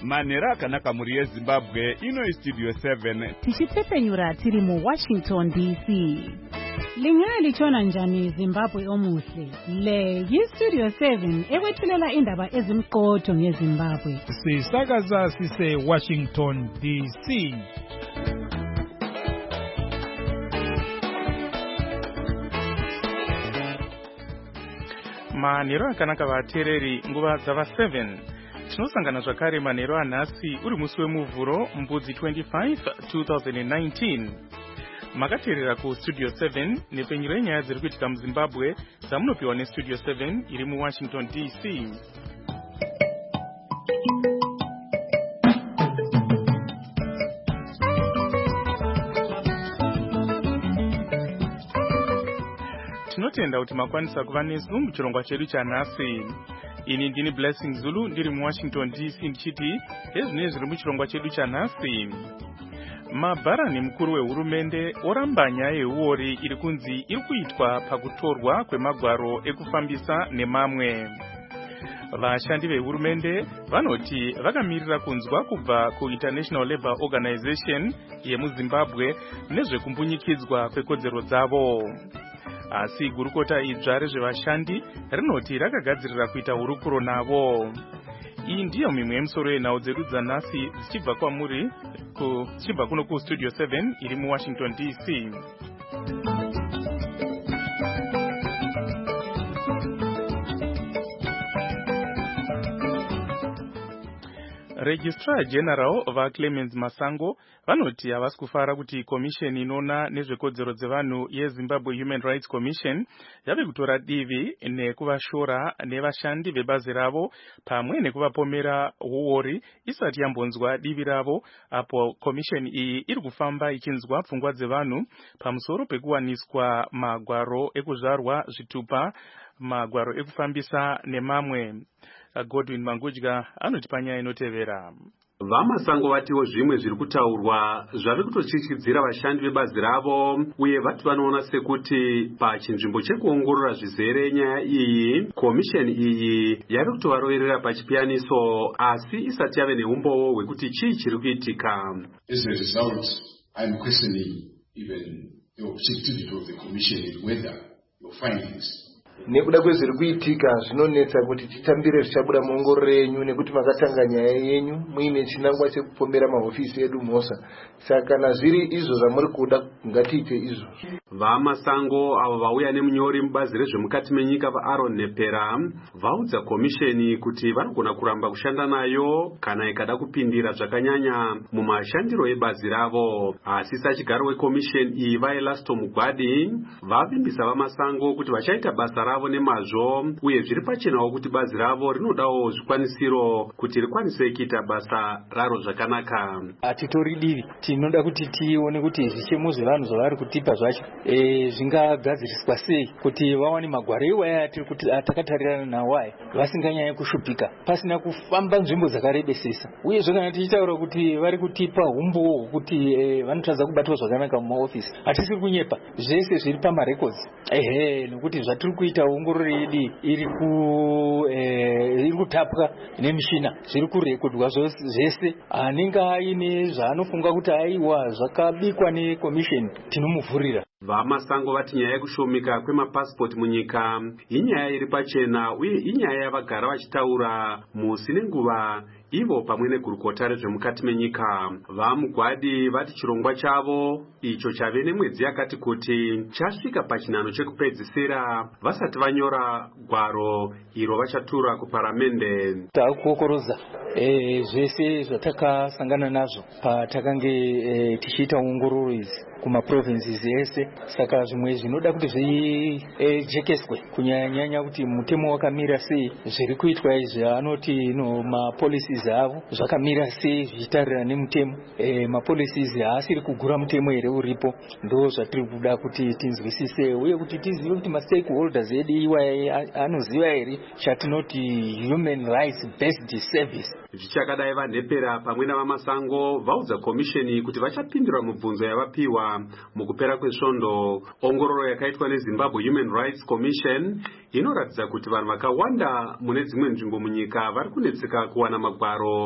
Manera akanaka muri yeZimbabwe ino iStudio 7 tichipfepfenyura tiri mu Washington DC. Lingaya lichona njani Zimbabwe omuhle. Le yiStudio 7 ekwethulela indaba ezimqotho ngeZimbabwe. Sisakaza sise Washington DC. Manero akanaka vateereri nguva dzava 7. Tinosangana zvakare manheru anhasi uri musi wemuvhuro mbudzi 25 2019. Makateerera kuStudio 7 nepfenyuro yenyaya dziri kuitika muZimbabwe dzamunopiwa neStudio 7 iri muWashington DC. Tinotenda kuti makwanisa kuva nesu muchirongwa chedu chanhasi. Ini ndini Blessing Zulu ndiri muWashington DC ndichiti ezvine zviri muchirongwa chedu chanhasi. Mabharani mukuru wehurumende oramba nyaya yeuori iri kunzi iri kuitwa pakutorwa kwemagwaro ekufambisa nemamwe. Vashandi vehurumende vanoti vakamirira kunzwa kubva kuInternational Labour Organization yemuZimbabwe nezvekumbunyikidzwa kwekodzero dzavo. Asi gurukota idzva rezvevashandi rinoti rakagadzirira kuita hurukuro navo. Iyi ndiyo mimwe yemisoro yenhau dzedu dzanhasi dzichibva kwamuri dzichibva kuno kuStudio 7 iri muWashington DC. Registrar General vaClemens Masango vanoti havasi kufara kuti Commission inona nezvekodzero dzevanhu yeZimbabwe Human Rights Commission yave kutora divi nekuvashora nevashandi vebazi ravo pamwe nekuvapomera uori isati yambonzwa divi ravo, apo Commission iyi iri kufamba ichinzwa pfungwa dzevanhu pamusoro pekuwaniswa magwaro ekuzvarwa zvitupa, magwaro ekufambisa nemamwe. Godwin Mangudya anoti panyaya inotevera. Vamasango vatiwo zvimwe zviri kutaurwa zvave kutochichidzira vashandi vebazi ravo, uye vati vanoona sekuti pachinzvimbo chekuongorora zvizere nyaya iyi komisheni iyi yave kutovaroverera pachipiyaniso asi isati yave neumbowo hwekuti chii chiri kuitika. As a result, I'm questioning even the objectivity of the commission and whether your findings nekuda kwezviri kuitika zvinonetsa kuti titambire zvichabuda muongororo yenyu nekuti makatanga nyaya yenyu muine chinangwa chekupomera mahofisi edu mhosa. Saka kana zviri izvo zvamuri kuda ngatiite izvo. Vamasango avo vauya nemunyori mubazi rezvemukati menyika vaAaron Nepera vaudza komisheni kuti vanogona kuramba kushanda nayo kana ikada kupindira zvakanyanya mumashandiro ebazi ravo. Asi sachigaro wekomisheni iyi vaElasto Mugwadi vavimbisa vamasango kuti vachaita basa ravo nemazvo, uye zviri pachenawo kuti bazi ravo rinodawo zvikwanisiro kuti rikwanise kuita basa raro zvakanaka. Atitori divi tinoda kuti tione kuti zvichemo zvevanhu zvavari kutipa zvacho zvingagadziriswa sei kuti vawane magwaro iwaya atakatarirana nawo aya vasinganyanyi kushupika pasina kufamba nzvimbo dzakarebesesa. Uyezve kana tichitaura kuti vari kutipa umbowo hwekuti vanotadza kubatwa zvakanaka mumaofisi, hatisiri kunyepa, zvese zviri pamarecords. Nekuti zvatiri kuita ongororo yedu iri kutapwa nemishina, zviri kurekodwa zvese. Anenge aine zvaanofunga kuti aiwa zvakabikwa nekomisheni tinomuvhurira. Vamasango vati nyaya yekushomeka kwemapasipoti munyika inyaya iri pachena, uye inyaya yavagara vachitaura musi nenguva ivo pamwe negurukota rezvemukati menyika. VaMugwadi vati chirongwa chavo icho chave nemwedzi yakati kuti chasvika pachinhano chekupedzisira vasati vanyora gwaro iro vachatura kuparamende. Takukokoroza zvese zvatakasangana nazvo patakange tichiita ongororo idzi kumaprovinces ese. Saka zvimwe zvinoda kuti zvijekeswe kunyanya kuti mutemo wakamira sei, zviri kuitwa izvi anoti mapolicies avo zvakamira sei zvichitarira nemutemo. Mapolicies haasiri kugura mutemo here uripo, ndo zvatiri kuda kuti tinzwisise, uye kuti tizive kuti mastakeholders edu iwaya anoziva here chatinoti human rights based service. Zvichakadai vaNepera pamwe navamasango vaudza komisheni kuti vachapindura mubvunzo yavapiwa mukupera kwesvondo. Ongororo yakaitwa neZimbabwe Human Rights Commission inoratidza kuti vanhu vakawanda mune dzimwe nzvimbo munyika vari kunetseka kuwana magwaro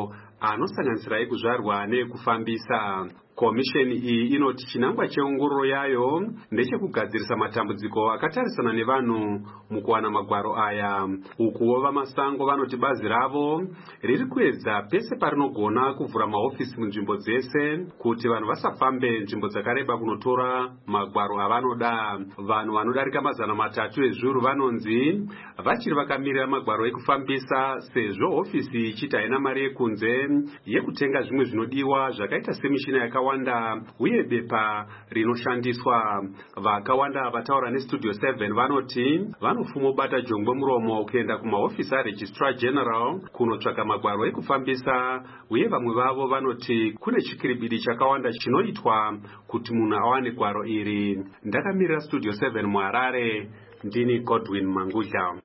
anosanganisira ekuzvarwa neekufambisa. Komisheni iyi inoti chinangwa cheongororo yayo ndechekugadzirisa matambudziko akatarisana nevanhu mukuwana magwaro aya. Ukuwo vamasango vanoti bazi ravo riri kuedza pese parinogona kuvhura mahofisi munzvimbo dzese kuti vanhu vasafambe nzvimbo dzakareba kunotora magwaro avanoda. Vanhu vanodarika 300 ezviuru vanonzi vachiri vakamirira magwaro ekufambisa sezvo hofisi ichiti haina mari yekunze yekutenga zvimwe zvinodiwa zvakaita semishina yakawanda uye bepa rinoshandiswa. Vakawanda vataura neStudio 7 vanoti vanofuma bata jongwe muromo kuenda kumahofisi aRegistrar General kunotsvaka magwaro ekufambisa, uye vamwe vavo vanoti kune chikiribidi chakawanda chinoitwa kuti munhu awane gwaro iri. Ndakamirira Studio 7 muHarare, ndini Godwin Mangudla.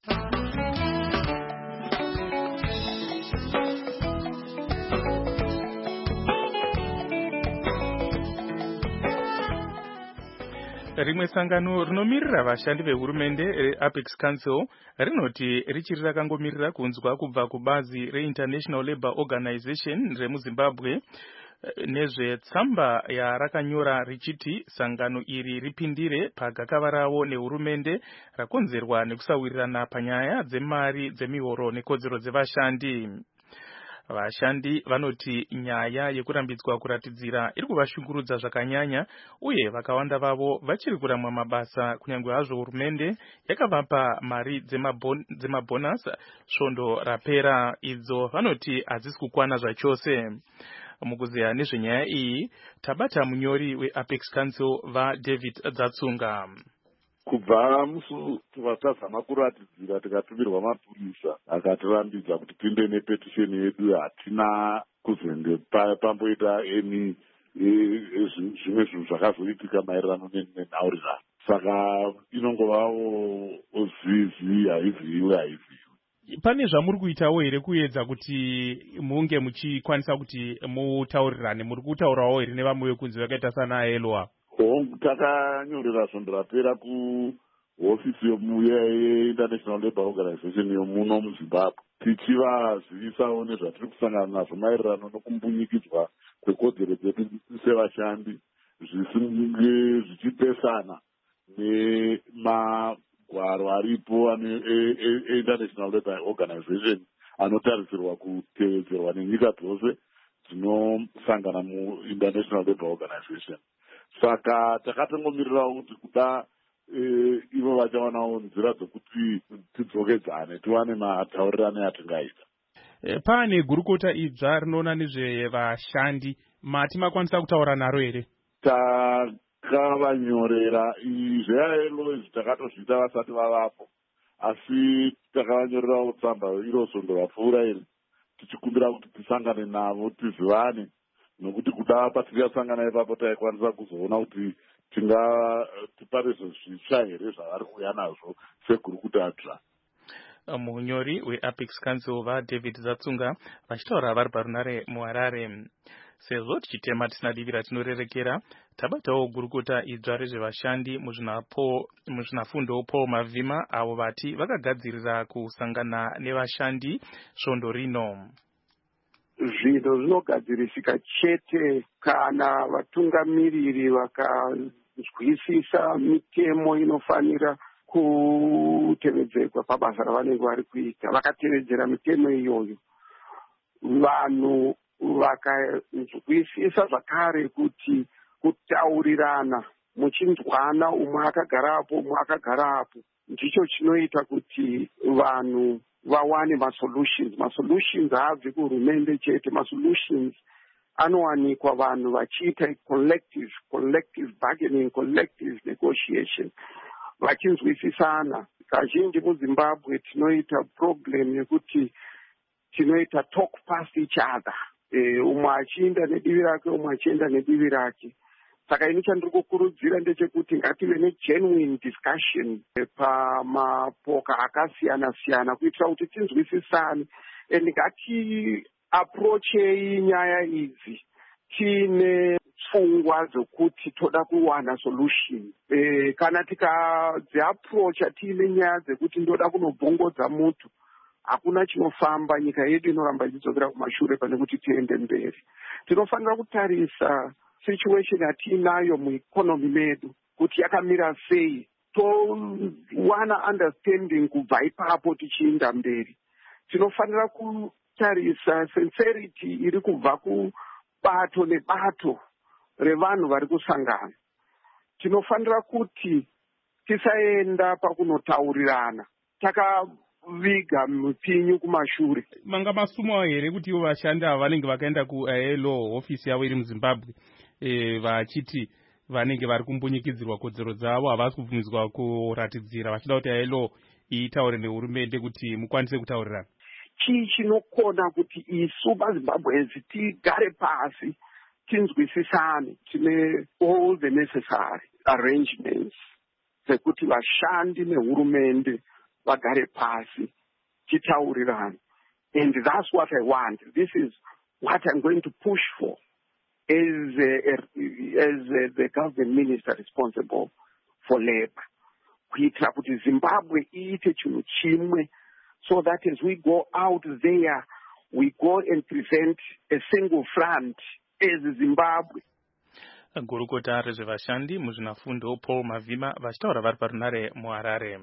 Rimwe sangano rinomirira vashandi vehurumende reApex Council rinoti richiri rakangomirira kunzwa kubva kubazi reInternational Labour Organization remuZimbabwe nezvetsamba yarakanyora richiti sangano iri ripindire pagakava ravo nehurumende rakonzerwa nekusawirirana panyaya dzemari dzemihoro nekodzero dzevashandi. Vashandi vanoti nyaya yekurambidzwa kuratidzira iri kuvashungurudza zvakanyanya, uye vakawanda vavo vachiri kuramwa mabasa kunyange hazvo hurumende yakavapa mari dzemabonus svondo rapera. Idzo vanoti hadzisi kukwana zvachose. Mukuzeya nezvenyaya iyi tabata munyori weApex Council vaDavid Dzatsunga. Kubva musi vatazama kuratidzira tikatumirwa mapurisa akatirambidza kuti tipinde nepetisheni yedu, hatina kuzenge pamboita eni zvimwe zvinhu zvakazoitika maererano nenhaurirano. Saka inongovawo zizi haiziviwe. Pane zvamuri kuitawo here kuedza kuti munge muchikwanisa kuti mutaurirane? Muri kutaurawo here nevamwe vekunze vakaita sana Elwa? Takanyorera svondo rapera kuhofisi yeInternational Labour Organization yomuno muZimbabwe tichivazivisawo nezvatiri kusangana nazvo maererano nokumbunyikidzwa kwekodzero dzedu sevashandi zvisinge zvichipesana nemagwaro aripo eInternational Labour Organization anotarisirwa kutevedzerwa nenyika dzose dzinosangana muInternational Labour Organization. Saka takatongomirirawo kuti kuda ivo vachawanawo nzira dzokuti tidzokedzane tiwane mataurirano atingaita. Pane gurukota idzva rinoona nezvevashandi, mati makwanisa kutaura naro here? Takavanyorera izveyayelo izvi takatozviita vasati vavapo, asi takavanyorerawo tsamba iro svondo rapfuura iri tichikumbira kuti tisangane navo tizivane, nokuti kuda patikasangana ipapo taikwanisa kuzoona kuti tingatipa zvitsva here zvavari kuuya nazvo segurukutadzva. Munyori weApex Council vaDavid Dzatsunga vachitaura vari parunare muHarare. Sezvo tichitema tisina divi ratinorerekera, tabatawo gurukota idzva rezvevashandi muzvinafundo Paul Mavhima, avo vati vakagadzirira kusangana nevashandi svondo rino. Zvinhu zvinogadzirisika chete kana vatungamiriri vakazwisisa mitemo inofanira kutevedzerwa pabasa ravanenge vari kuita. Vakatevedzera mitemo iyoyo, vanhu vakazwisisa zvakare kuti kutaurirana muchinzwana umwe akagarapo umwe akagarapo ndicho chinoita kuti vanhu vawane masolutions haabvi kuhurumende chete. Masolutions anowanikwa vanhu vachiita collective bargaining, collective negotiation, vachinzwisisana. Kazhinji muZimbabwe tinoita problem yekuti tinoita talk past each other, umwe achienda nedivi rake umwe achienda nedivi rake. Saka ini chandiri kukurudzira ndechekuti ngative negenuine discussion pamapoka akasiyana-siyana kuitira kuti tinzwisisane, and ngati approachei nyaya idzi tiine pfungwa dzokuti toda kuwana solution. Kana tikadziapproacha tiine nyaya dzekuti ndoda kunobvongodza mutu, hakuna chinofamba, nyika yedu inoramba ichidzokera kumashure pane kuti tiende mberi. Tinofanira kutarisa situation yatiinayo mueconomy medu kuti yakamira sei, towana understanding kubva ipapo tichienda mberi. Tinofanira kutarisa sincerity iri kubva kubato nebato revanhu vari kusangana. Tinofanira kuti tisaenda pakunotaurirana takaviga mupinyu kumashure. Manga masumo here kuti ivo vashandi ava vanenge vakaenda kuILO, ofisi yavo iri muZimbabwe, vachiti vanenge vari kumbunyikidzirwa kodzero dzavo, havasi kubvumidzwa kuratidzira, vachida kuti ILO itaure nehurumende kuti mukwanise kutaurirana. Chii chinokona kuti isu maZimbabwenzi tigare pasi tinzwisisane, tine all the necessary arrangements dzekuti vashandi nehurumende vagare pasi titaurirane. And that's what I want. This is what I'm going to push for as the government minister responsible for labor. Kuitira kuti Zimbabwe iite chinhu chimwe, so that as we go out there, we go and present a single front as Zimbabwe. Gurukota rezvevashandi muzvinafundo Paul Mavhima vachitaura vari parunare muHarare.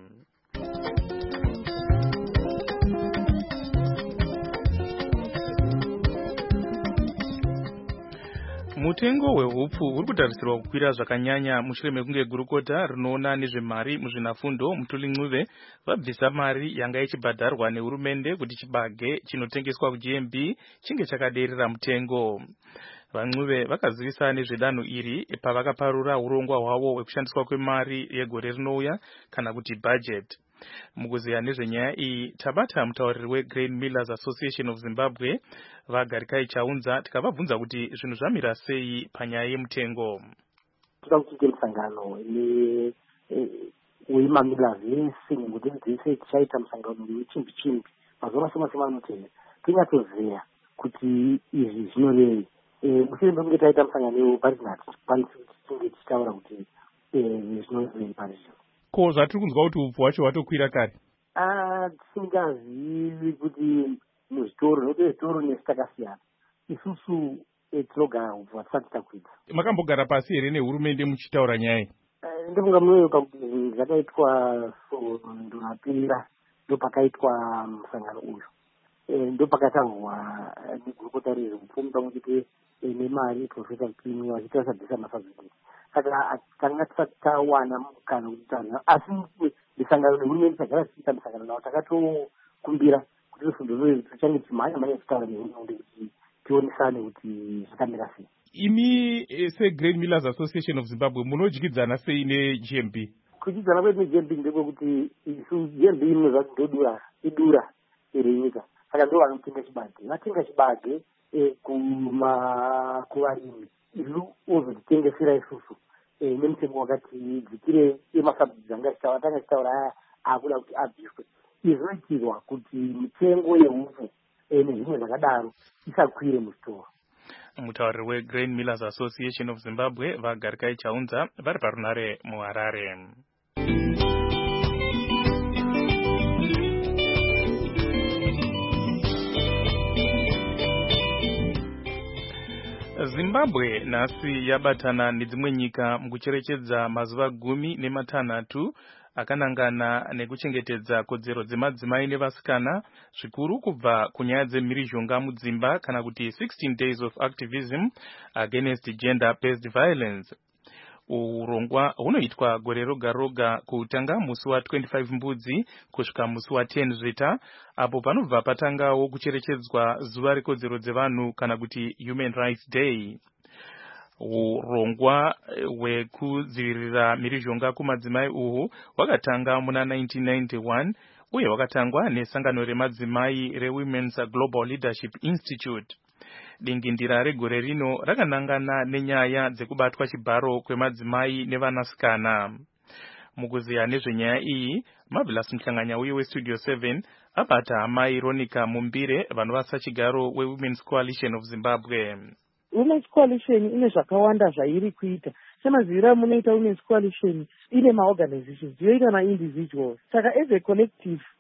Mutengo wehupfu uri kutarisirwa kukwira zvakanyanya mushure mekunge gurukota rinoona nezvemari muzvinafundo Mutuli Ncube vabvisa mari yanga ichibhadharwa nehurumende kuti chibage chinotengeswa kuGMB chinge chakaderera mutengo. VaNcube vakazivisa nezvedanho iri pavakaparura urongwa hwavo hwekushandiswa kwemari yegore rinouya kana kuti budget. Mukuziya nezvenyaya iyi tabata mutauriri weGrain Millers Association of Zimbabwe vaGarikai Chaunza tikavabvunza kuti zvinhu zvamira sei panyaya yemutengo. Toda kuite musangano wemamillers vese nengudzi dzese tichaita musangano wechimbi mazuva mashoma anotevera tinyatsoziya kuti izvi zvinorei. Mushure mekunge taita musangano weparliament tikwanise kuti tinge tichitaura kuti zvinorei parizvo. Ko zvatiri kunzwa kuti upfu hwacho hwatokwira kare? Tisingazivi kuti muzvitoro nokuti zvitoro nesu takasiyana. Isusu tinogara upfu hwatisati takwidza. Makambogara pasi here nehurumende muchitaura nyaya iyi? Ndofunga munoyoka kuti zvakaitwa ndorapera ndopakaitwa musangano uyu. Ndopakataurwa negurukota rezveupfumi pamwe chete nemari Professor Mpimi vachita vasabvisa mafazidiri. Saka tanga tisati tawana mukana kuti tanha, asi misangano nehurumende tagara tichiita misangano navo takatokumbira kuti rufundo tuchange timhanya titaura nehurumende kuti tionesane kuti zvakamira sei. Imi seGrain Millers Association of Zimbabwe munodyidzana sei neGMB? Kudyidzana kwedu neGMB ndekwokuti isu GMB inozva idura iri nyika, saka ndo vanotenga chibage. Vatenga chibage kuvarimi, isu ozotitengesera isusu nemutengo wakati dzikire yemasabhudzi anga tanga chitaura aya akuda kuti abviswe. Izvi zvinoitirwa kuti mitengo yehupfu nezvimwe zvakadaro isakwire muzvitoro. Mutauriri weGrain Millers Association of Zimbabwe vaGarikai Chaunza vari parunare muHarare. Zimbabwe nhasi yabatana nedzimwe nyika mukucherechedza mazuva 16 akanangana nekuchengetedza kodzero dzemadzimai nevasikana, zvikuru kubva kunyaya dzemhirizhonga mudzimba kana kuti 16 days of activism against gender-based violence. Urongwa hunoitwa gore roga roga kutanga musi wa25 Mbudzi kusvika musi wa10 Zvita, apo panobva patangawo kucherechedzwa zuva rekodzero dzevanhu kana kuti Human Rights Day. Urongwa hwekudzivirira mhirizhonga kumadzimai uhu hwakatanga muna 1991 uye hwakatangwa nesangano remadzimai reWomen's Global Leadership Institute. Dingindira regore rino rakanangana nenyaya dzekubatwa chibharo kwemadzimai nevanasikana. Mukuziya nezvenyaya iyi, Marvelous Mhlanganya uye weStudio 7 abata amai Ronica Mumbire vanova sachigaro weWomen's Coalition of Zimbabwe. Women's Coalition ine zvakawanda zvairi kuita. Semazivira munoita Women's Coalition ine maorganizations, yoita individuals. Saka as a collective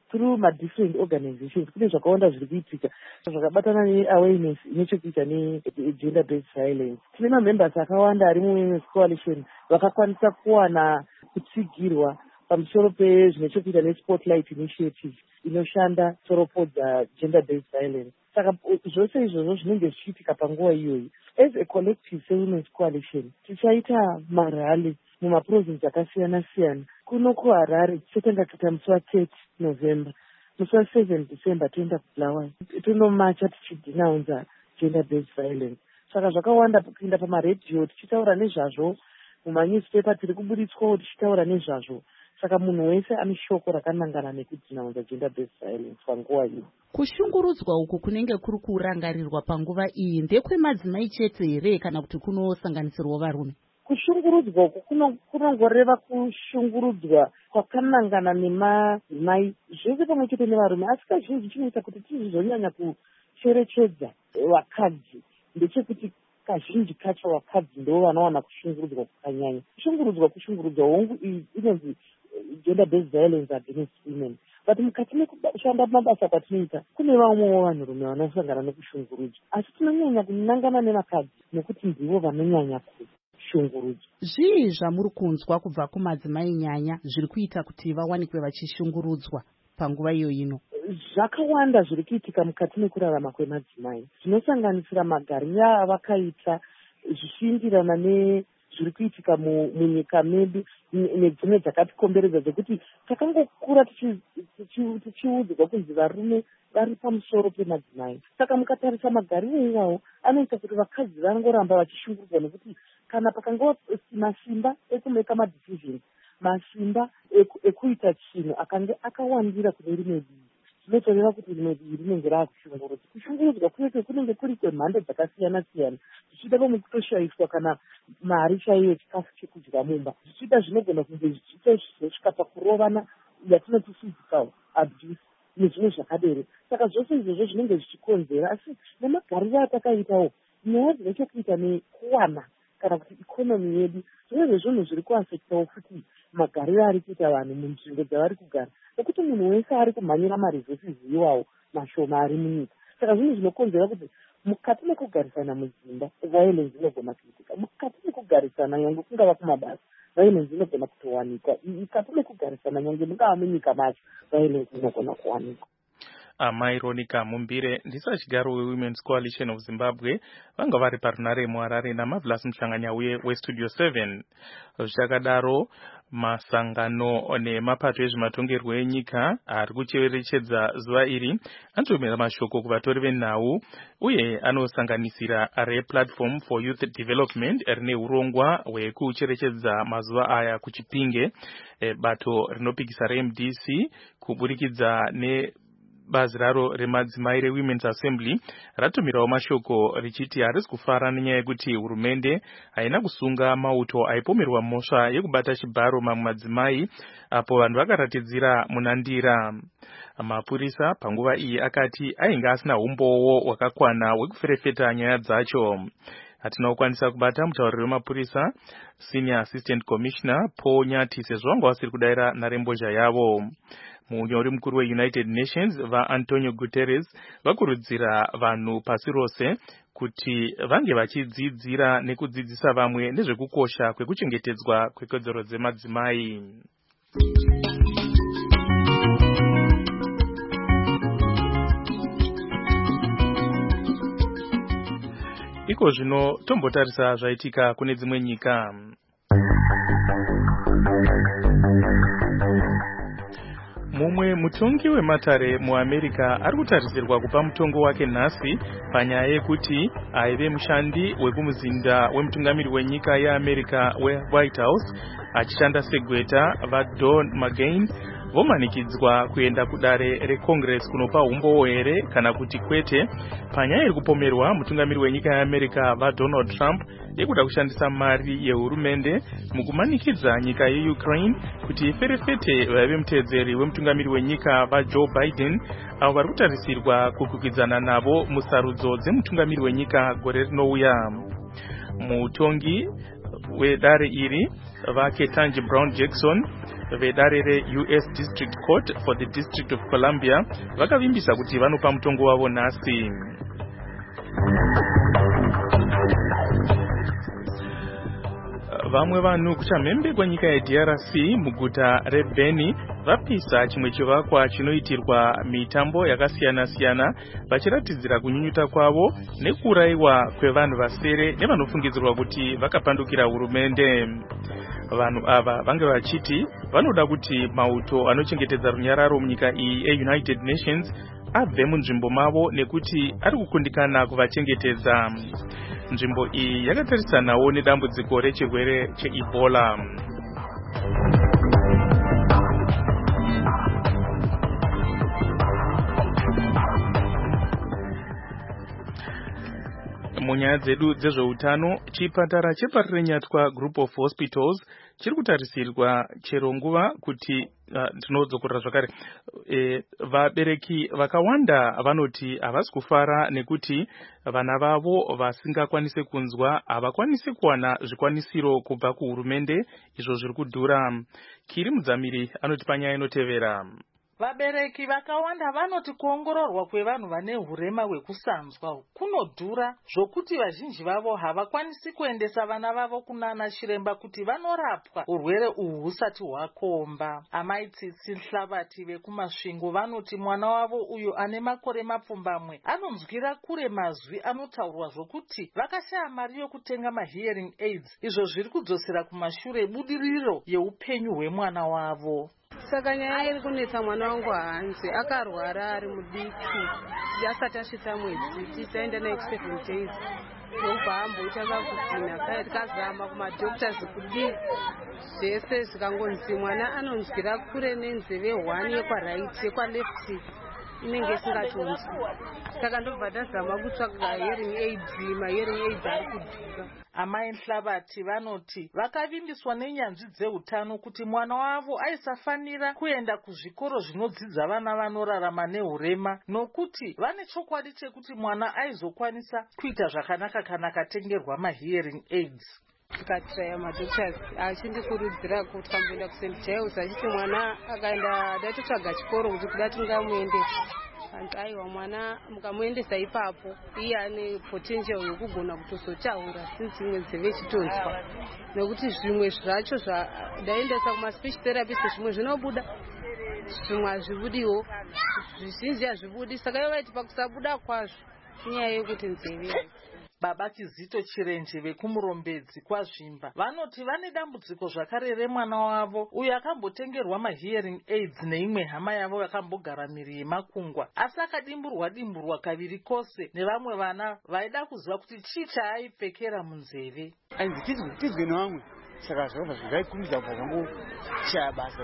through different organizations kune zvakawanda zviri kuitika zvakabatana neawareness inechekuita negender based violence. Tine mamembers akawanda ari muWomen's Coalition vakakwanisa kuwana kutsigirwa pamusoro pezvinechekuita nespotlight initiative inoshanda soropodza gender based violence. Saka zvose izvozvo zvinenge zvichiitika panguva iyoyi. As a collective seWomen's Coalition tichaita marali mumaprovinsi akasiyana siyana. Kuno kuHarare tichatanga kuita musi wa30 November, musi wa7 December toenda kuBulawayo tonomacha tichidhinaunza gender based violence. Saka zvakawanda kuinda pamaredhiyo tichitaura nezvazvo, mumanewspaper tiri kuburitswawo tichitaura nezvazvo. Saka munhu wese ane shoko rakanangana nekudhinaunza gender based violence panguva iyi. Kushungurudzwa uku kunenge kuri kurangarirwa panguva iyi ndekwemadzimai chete here kana kuti kunosanganisirwa varume? Kushungurudzwa uku kunongoreva kushungurudzwa kwakanangana nemadzimai zvese pamwe chete nevarume, asi kazhinji chinoita kuti tizozonyanya kucherechedza vakadzi ndechekuti kazhinji kacho vakadzi ndo vanowana kushungurudzwa kwakanyanya. Kushungurudzwa hongu inonzi gender based violence against women, but mukati mekushanda mabasa kwatinoita kune vamwewo vanhurume vanosangana nekushungurudzwa, asi tinonyanya kunangana nevakadzi nekuti ndivo vanonyanya kushungurudzwa. Zvii zvamuri kunzwa kubva kumadzimai nyanya zviri kuita kuti vawanikwe vachishungurudzwa panguva iyo ino? Zvakawanda zviri kuitika mukati mekurarama kwemadzimai, zvinosanganisira magariro avakaita zvichiindirana nezviri kuitika munyika medu nedzimwe dzakatikomberedza dzekuti takangokura tichiudzwa kunzi varume vari pamusoro pemadzimai. Saka mukatarisa magariro iwawo anoita kuti vakadzi vangoramba vachishungurudzwa nekuti kana pakanga masimba ekumeka madecisions, masimba ekuita chinhu akange akawandira kune rimwe divi, zvinotoreva kuti rimwe divi rinenge raakushungurudzwa. Kushungurudzwa kunoite kunenge kuri kwemhando dzakasiyana siyana, zvichida pamwe kutoshaiswa kana mari chaiyo chikafu chekudya mumba, zvichida zvinogona kunge zvichiita zvosvika pakurovana yatinoti physical abuse nezvimwe zvakadero. Saka zvose izvozvo zvinenge zvichikonzera, asi nemagariro atakaitawo nyaya dzinechekuita nekuwana kana kuti ikonomi yedu, zvimwe zvezvinhu zviri kuafektawo futi magariro ari kuita vanhu munzvimbo dzavari kugara, nekuti munhu wese ari kumhanyira maresources iwawo mashoma ari munyika. Saka zvinhu zvinokonzera kuti mukati mekugarisana mudzimba violence inogona kuitika, mukati mekugarisana nyange kungava kumabasa violence inogona kutowanikwa, mukati mekugarisana nyange mungava munyika macho violence inogona kuwanikwa. Amai Ronica Mumbire ndisachigaro weWomen's Coalition of Zimbabwe vanga vari parunare muHarare naMarvelous Muhlanganya weStudio 7. Zvakadaro masangano nemapato ezvematongerwo enyika ari kucherechedza zuva iri anotomera mashoko kuvatori venhau uye anosanganisira rePlatform for Youth Development rine urongwa hwekucherechedza mazuva aya kuChipinge, bato rinopikisa reMDC kuburikidza bazi raro remadzimai reWomen's Assembly ratumirawo mashoko richiti harisi kufara nenyaya yekuti hurumende haina kusunga mauto aipomerwa mhosva yekubata chibharo mamwe madzimai apo vanhu vakaratidzira munandira. Mapurisa panguva iyi akati ainge asina umbowo hwakakwana hwekuferefeta nyaya dzacho. Hatina kukwanisa kubata mutauriri wemapurisa Senior Assistant Commissioner Paul Nyati sezvo vanga vasiri kudaira nharembozha yavo. Munyori mukuru weUnited Nations vaAntonio Guterres vakurudzira vanhu pasi rose kuti vange vachidzidzira nekudzidzisa vamwe nezvekukosha kwekuchengetedzwa kwekodzero dzemadzimai. Iko zvino tombotarisa zvaitika kune dzimwe nyika. Mumwe mutongi wematare muAmerica ari kutarisirwa kupa mutongo wake nhasi panyaya yekuti aive mushandi wekumuzinda wemutungamiri wenyika yeAmerica weWhite House achishanda segweta vaDon McGahn vomanikidzwa kuenda kudare reCongress kunopa umbowo here kana kuti kwete panyaya iri kupomerwa mutungamiri wenyika yeAmerica vaDonald Trump yekuda kushandisa mari yehurumende mukumanikidza nyika yeUkraine kuti iferefete vaive mutedzeri wemutungamiri wenyika vaJoe Biden avo vari kutarisirwa kukwikwidzana navo musarudzo dzemutungamiri wenyika gore rinouya. Mutongi wedare iri vaKetanji Brown Jackson vedare reUS District Court for the District of Columbia vakavimbisa kuti vanopa mutongo wavo nhasi. Vamwe vanhu kuchamhembe kwenyika yeDRC muguta reBeni vapisa chimwe chivakwa chinoitirwa mitambo yakasiyana-siyana vachiratidzira kunyunyuta kwavo nekurayiwa kwevanhu vasere nevanofungidzirwa kuti vakapandukira hurumende. Vanhu ava vange vachiti vanoda kuti mauto anochengetedza runyararo munyika iyi eUnited Nations abve munzvimbo mavo nekuti ari kukundikana kuvachengetedza. Nzvimbo iyi yakatarisanawo nedambudziko rechirwere cheEbola. Munyaya dzedu dzezveutano, chipatara cheParirenyatwa Group of Hospitals chiri kutarisirwa chero nguva kuti tinodzokorera zvakare. Vabereki vakawanda vanoti havasi kufara nekuti vana vavo vasingakwanise kunzwa havakwanisi kuwana zvikwanisiro kubva kuhurumende, izvo zviri kudhura. Kiri Mudzamiri anoti panyaya inotevera. Vabereki vakawanda vanoti kuongororwa kwevanhu vane hurema hwekusanzwa kunodhura zvokuti vazhinji vavo havakwanisi kuendesa vana vavo kunana chiremba kuti vanorapwa urwere uhu husati hwakomba. Amai Tsitsi Nhlabathi vekumasvingo vanoti mwana wavo uyo ane makore mapfumbamwe anonzwira kure mazwi anotaurwa zvokuti vakashaya mari yokutenga mahearing aids, izvo zviri kudzosera kumashure budiriro yeupenyu hwemwana wavo. Saka nyaya iri kunetsa mwana wangu hanzi akarwara ari mudiki asati asvitsa mwedzi tisaenda naye ku7 days ndobva amboitanga kugina tikazama kumadoctors kudii zvese zvikangonzi mwana anonzwira kure nenzeve 1 yekwaright yekwaleft inenge isingatonzwi. Saka ndobva ndazama kutsvaga hearing aids, mahearing aids ari kudhura. Amai Nhlabathi vanoti vakavimbiswa nenyanzvi dzeutano kuti mwana wavo aisafanira kuenda kuzvikoro zvinodzidza vana vanorarama nehurema nokuti vane chokwadi chekuti mwana aizokwanisa kuita zvakanaka kana akatengerwa mahearing aids. Tikatraya madoctors achindikurudzira kuti kamboenda kuSt Giles achiti mwana akaenda datotsvaga chikoro kuti kuda tingamuende. Aiwa mwana mukamuendesa ipapo iye ane potential yokugona kutozotaura since imwe nzeve chitonzwa, nekuti zvimwe zvacho zvaendesa kuma-speech therapist zvimwe zvinobuda zvimwe hazvibudiwo, zvizhinji hazvibudi. Saka ivo vaiti pakusabuda kwazvo inyaya yekuti nzeve. Baba Kizito Chirenje vekumurombedzi kwazvimba vanoti vane dambudziko zvakare remwana wavo uyo akambotengerwa mahearing aids neimwe hama yavo yakambogara mhiri yemakungwa, asi akadimburwa kaviri kose nevamwe vana vaida kuziva kuti chii chaaipfekera munzeve. Ainzi tizwe nevamwe, saka zvava zvaikumidza kubva zvangoshaya basa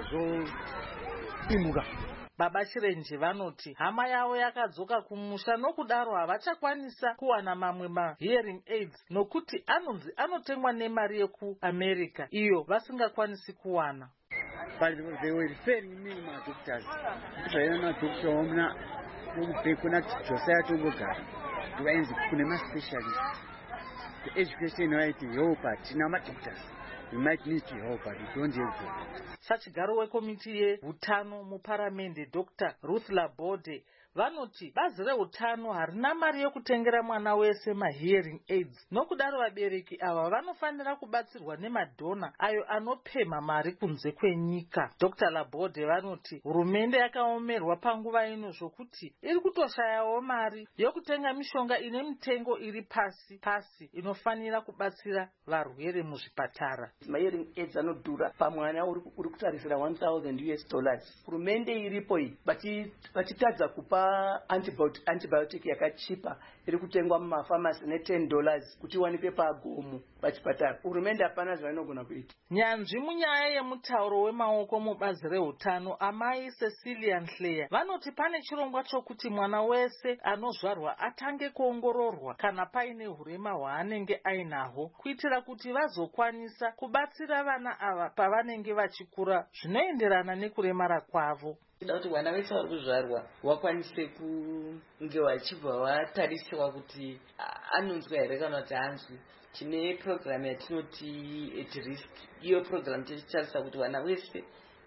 zvodimbuka. Baba Chirenje vanoti hama yavo yakadzoka kumusha nokudaro havachakwanisa kuwana mamwe mahearing aids nokuti anonzi anotengwa nemari yekuAmerica iyo vasingakwanisi kuwana. But they were referring me madoctors. Zvaiona doctor wamuna kuna Josiah Tongogara ndivaenzi kune ma-specialist. The education waiti help hatina madoctors. We might need to help but we don't have to. Sachigaro wekomiti yeutano muparamende Dr. Ruth Laborde vanoti bazi reutano harina mari yokutengera mwana wese mahearing aids, nokudaro vabereki ava vanofanira kubatsirwa nemadhona ayo anopema mari kunze kwenyika. Dr. Laborde vanoti hurumende yakaomerwa panguva ino zvokuti iri kutoshayawo mari yokutenga mishonga ine mitengo iri pasi inofanira kubatsira varwere muzvipatara. Mahearing aids anodhura pamwana uri kutarisira $1,000. Hurumende iripo iyi vachitadza kupa antibiotic yakachipa iri kutengwa mumafamasi ne$10 kuti iwanikwe pagomo pachipatara. Hurumende hapana zvainogona kuita. Nyanzvi munyaya yemutauro wemaoko mubazi reutano amai Cecilia Nhleya vanoti pane chirongwa chokuti mwana wese anozvarwa atange kuongororwa kana paine hurema hwaanenge ainahwo kuitira kuti vazokwanisa kubatsira vana ava pavanenge vachikura zvinoenderana nekuremara kwavo. Kuti vana vese vari kuzvarwa vakwanise kunge vachibva vatariswa kuti anonzwa here kana kuti hanzwi. Tine program yatinoti at risk. Iyo program tichitarisa kuti vana vese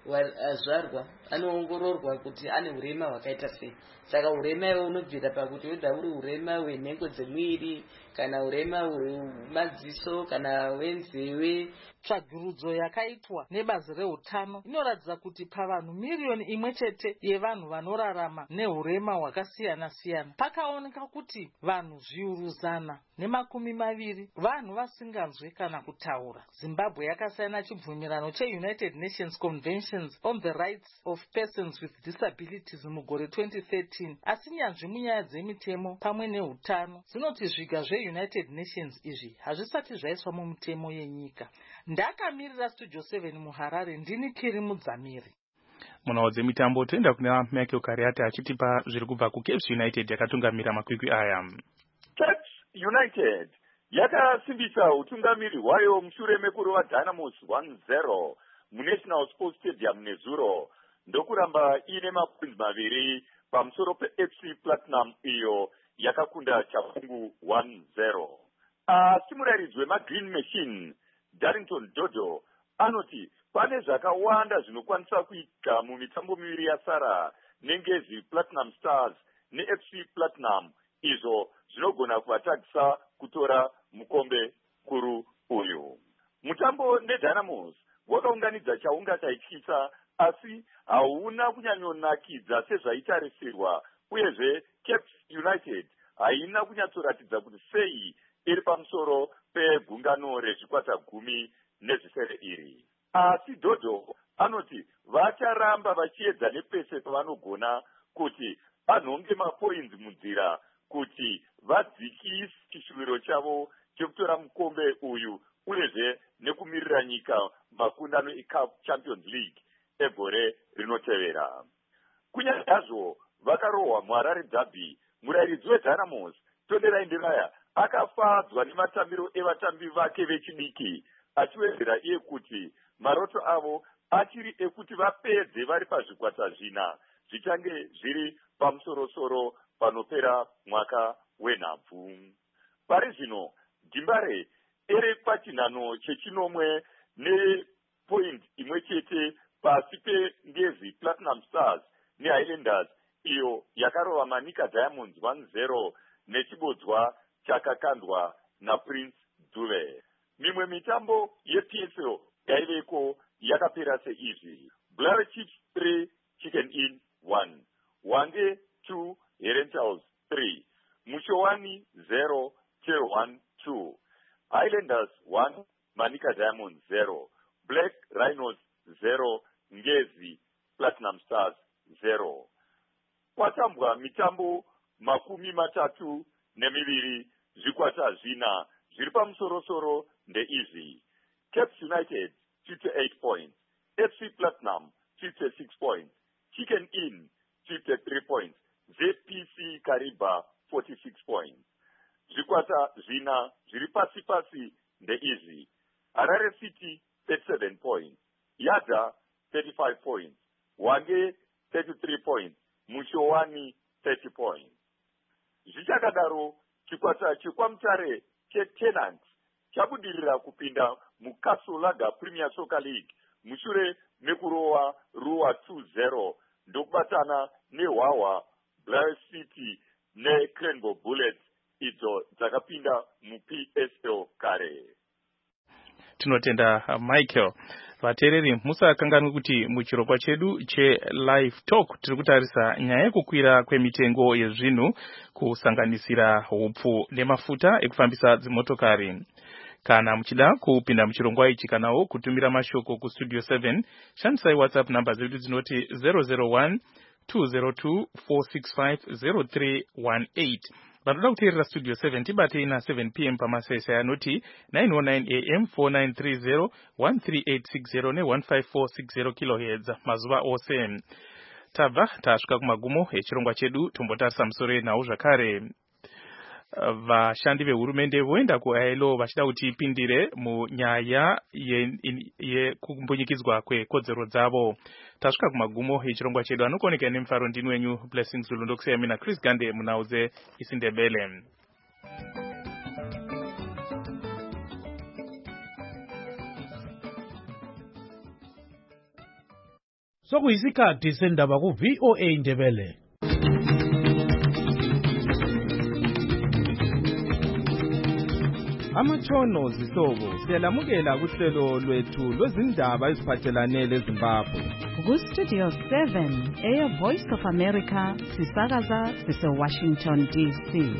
azvarwa anoongororwa kuti ane urema hwakaita sei. Saka urema iwe unobvira pakuti weda uri urema hwenhengo dzemwiri kana urema hwemadziso kana wenzeve. Tsvagurudzo yakaitwa nebazi reutano inoratidza kuti pavanhu miriyoni imwe chete yevanhu vanorarama neurema hwakasiyana siyana pakaoneka kuti vanhu zviuru 120 vanhu vasinganzwi kana kutaura. Zimbabwe yakasayina chibvumirano cheUnited Nations Conventions on the Rights of Persons with Disabilities mugore 2013, asi nyanzvi munyaya dzemitemo pamwe neutano dzinoti zviga zveUnited Nations izvi hazvisati zvaiswa mumutemo yenyika. Ndakamirira Studio 7 muHarare, ndini Kiri Mudzamiri. Munhau dzemitambo toenda kuna Michael Kariati achitipa zviri kubva kuCaps United yakatungamira makwikwi aya. Caps United yakasimbisa utungamiri hwayo mushure mekurova Dynamos 1-0 muNational Sports Stadium nezuro ndokuramba ine mapoints 2 pamusoro peFC Platinum iyo yakakunda Chapungu 1-0. Asi murairidzi wemaGreen Machine Darrington Dodo anoti pane zvakawanda zvinokwanisa kuitika mumitambo miviri yasara nengezi Platinum Stars neFC Platinum izvo zvinogona kuvatagisa kutora mukombe kuru uyu. Mutambo neDynamos wakaunganidza chaunga chaityisa asi hauna kunyanyonakidza sezvaitarisirwa uyezve Caps United haina kunyatsoratidza kuti sei iri pamusoro pegungano rezvikwata 10 nezvisere iri. Asi Dodo anoti vacharamba vachiedza nepese pavanogona kuti vanhonge mapoints munzira kuti vadzikise chishuviro chavo chekutora mukombe uyu uyezve nekumirira nyika makundano eCAF Champions League egore rinotevera. Kunyazvo vakarohwa muHarare Derby, murairidzi weDynamos Tondera Ndiraya akafadzwa nematambiro evatambi vake vechidiki achiwedzera iye kuti maroto avo achiri ekuti vapedze vari pazvikwata 4 zvichange zviri pamusorosoro panopera mwaka wenhabvu. Pari zvino Dimbare iri pachinhano chechinomwe nepoint imwe chete pasi pengezi Platinum Stars neHighlanders iyo yakarova Manika Diamonds 1-0 nechibodzwa chakakandwa naPrince Dube. Mimwe mitambo yePSL yaiveko yakapera seizvi: Blair Chiefs 3 Chicken Inn 1, Wange 2 Herentals 3, Mushowani 0 Tel1 2, Highlanders 1 Manika Diamonds 0, Black Rhinos 0 Ngezi Platinum Stars 0. Kwatambwa mitambo 32 zvikwata 4 zviri pamusorosoro ndeizvi: Caps United 58 points, FC Platinum 56 points, Chicken Inn 53 points, ZPC Kariba 46 points. Zvikwata 4 zviri pasi ndeizvi: Harare City 37 points, Yada 35 points, Wange 33 points, Mushowani 30 points. Zvichakadaro chikwata chekwamutare cheTenants chabudirira kupinda muKasolaga Premier Soccer League mushure mekurova Ruwa 2-0 ndokubatana neHwawa, Blair City neCranbow Bullets idzo dzakapinda muPSL kare. Tinotenda Michael. Vateereri musakanganwe kuti muchirongwa chedu cheLive Talk tiri kutarisa nyaya yekukwira kwemitengo yezvinhu kusanganisira hupfu nemafuta ekufambisa dzimotokari. Kana muchida kupinda muchirongwa ichi kanawo kutumira mashoko kuStudio 7, shandisai WhatsApp namba zedu dzinoti 001 202 465 0318. Vanoda kuteerera Studio 7 tibatei na 7 PM pamasesa anoti 909 AM 4930 13860 ne15460 kHz mazuva ose. Tabva tasvika kumagumo echirongwa chedu, tombotarisa musoro nawo zvakare. Vashandi vehurumende voenda kuILO vachida kuti ipindire munyaya yekumbunyikidzwa kwekodzero dzavo. Tasvika kumagumo echirongwa chedu, anokoneka nemufaro ndini wenyu Blessings Zulu, ndokuseya mina Chris Gande munhau dzeIsindebele. Sokuyisikhathi sendaba ku VOA Indebele. Amatshono zihlobo siyalamukela kuhlelo lwethu lwezindaba eziphathelane leZimbabwe. Ku-Studio 7 Air Voice of America sisakaza sise-Washington DC.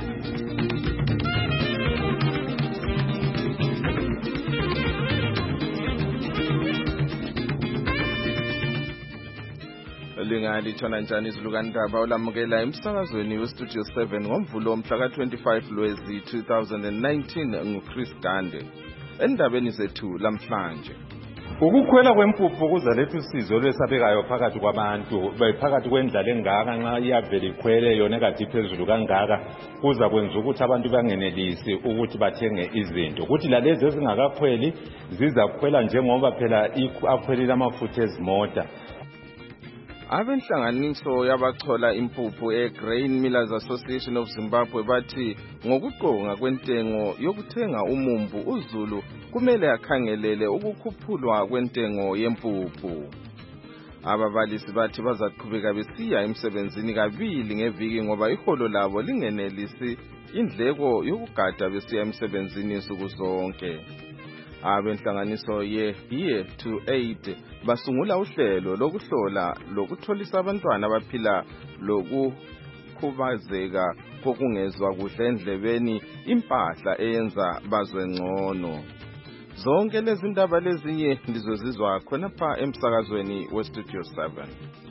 Lingalithona njani izulu kandaba olamukela emsakazweni weStudio 7 ngomvulo mhla ka-25 Lwezi 2019 nguChris Gande. Endabeni zethu lamhlanje, ukukhwela kwempuphu kuzaletha usizo lwesabekayo phakathi kwabantu phakathi kwendlala engaka nxa iyavela ikhwele yona kade iphezulu kangaka kuza kwenza ukuthi abantu bangenelisi ukuthi bathenge izinto, ukuthi lalezi ezingakakhweli zizakhwela njengoba phela akhwelile amafutha ezimota. Abenhlanganiso yabachola impuphu eGrain Millers Association of Zimbabwe bathi ngokuqonga kwentengo yokuthenga umumbu uZulu kumele akhangelele ukukhuphulwa kwentengo yempuphu. Ababalisi bathi bazaqhubeka besiya emsebenzini kabili ngeviki ngoba iholo labo lingenelisi indleko yokugada besiya emsebenzini insuku zonke. Abenhlanganiso ye-Year to 8 basungula uhlelo lokuhlola lokutholisa abantwana abaphila lokukhubazeka kokungezwa kuhle endlebeni impahla eyenza bazwe ngcono. Zonke lezi ndaba lezinye ndizozizwa khonapha emsakazweni weStudio 7.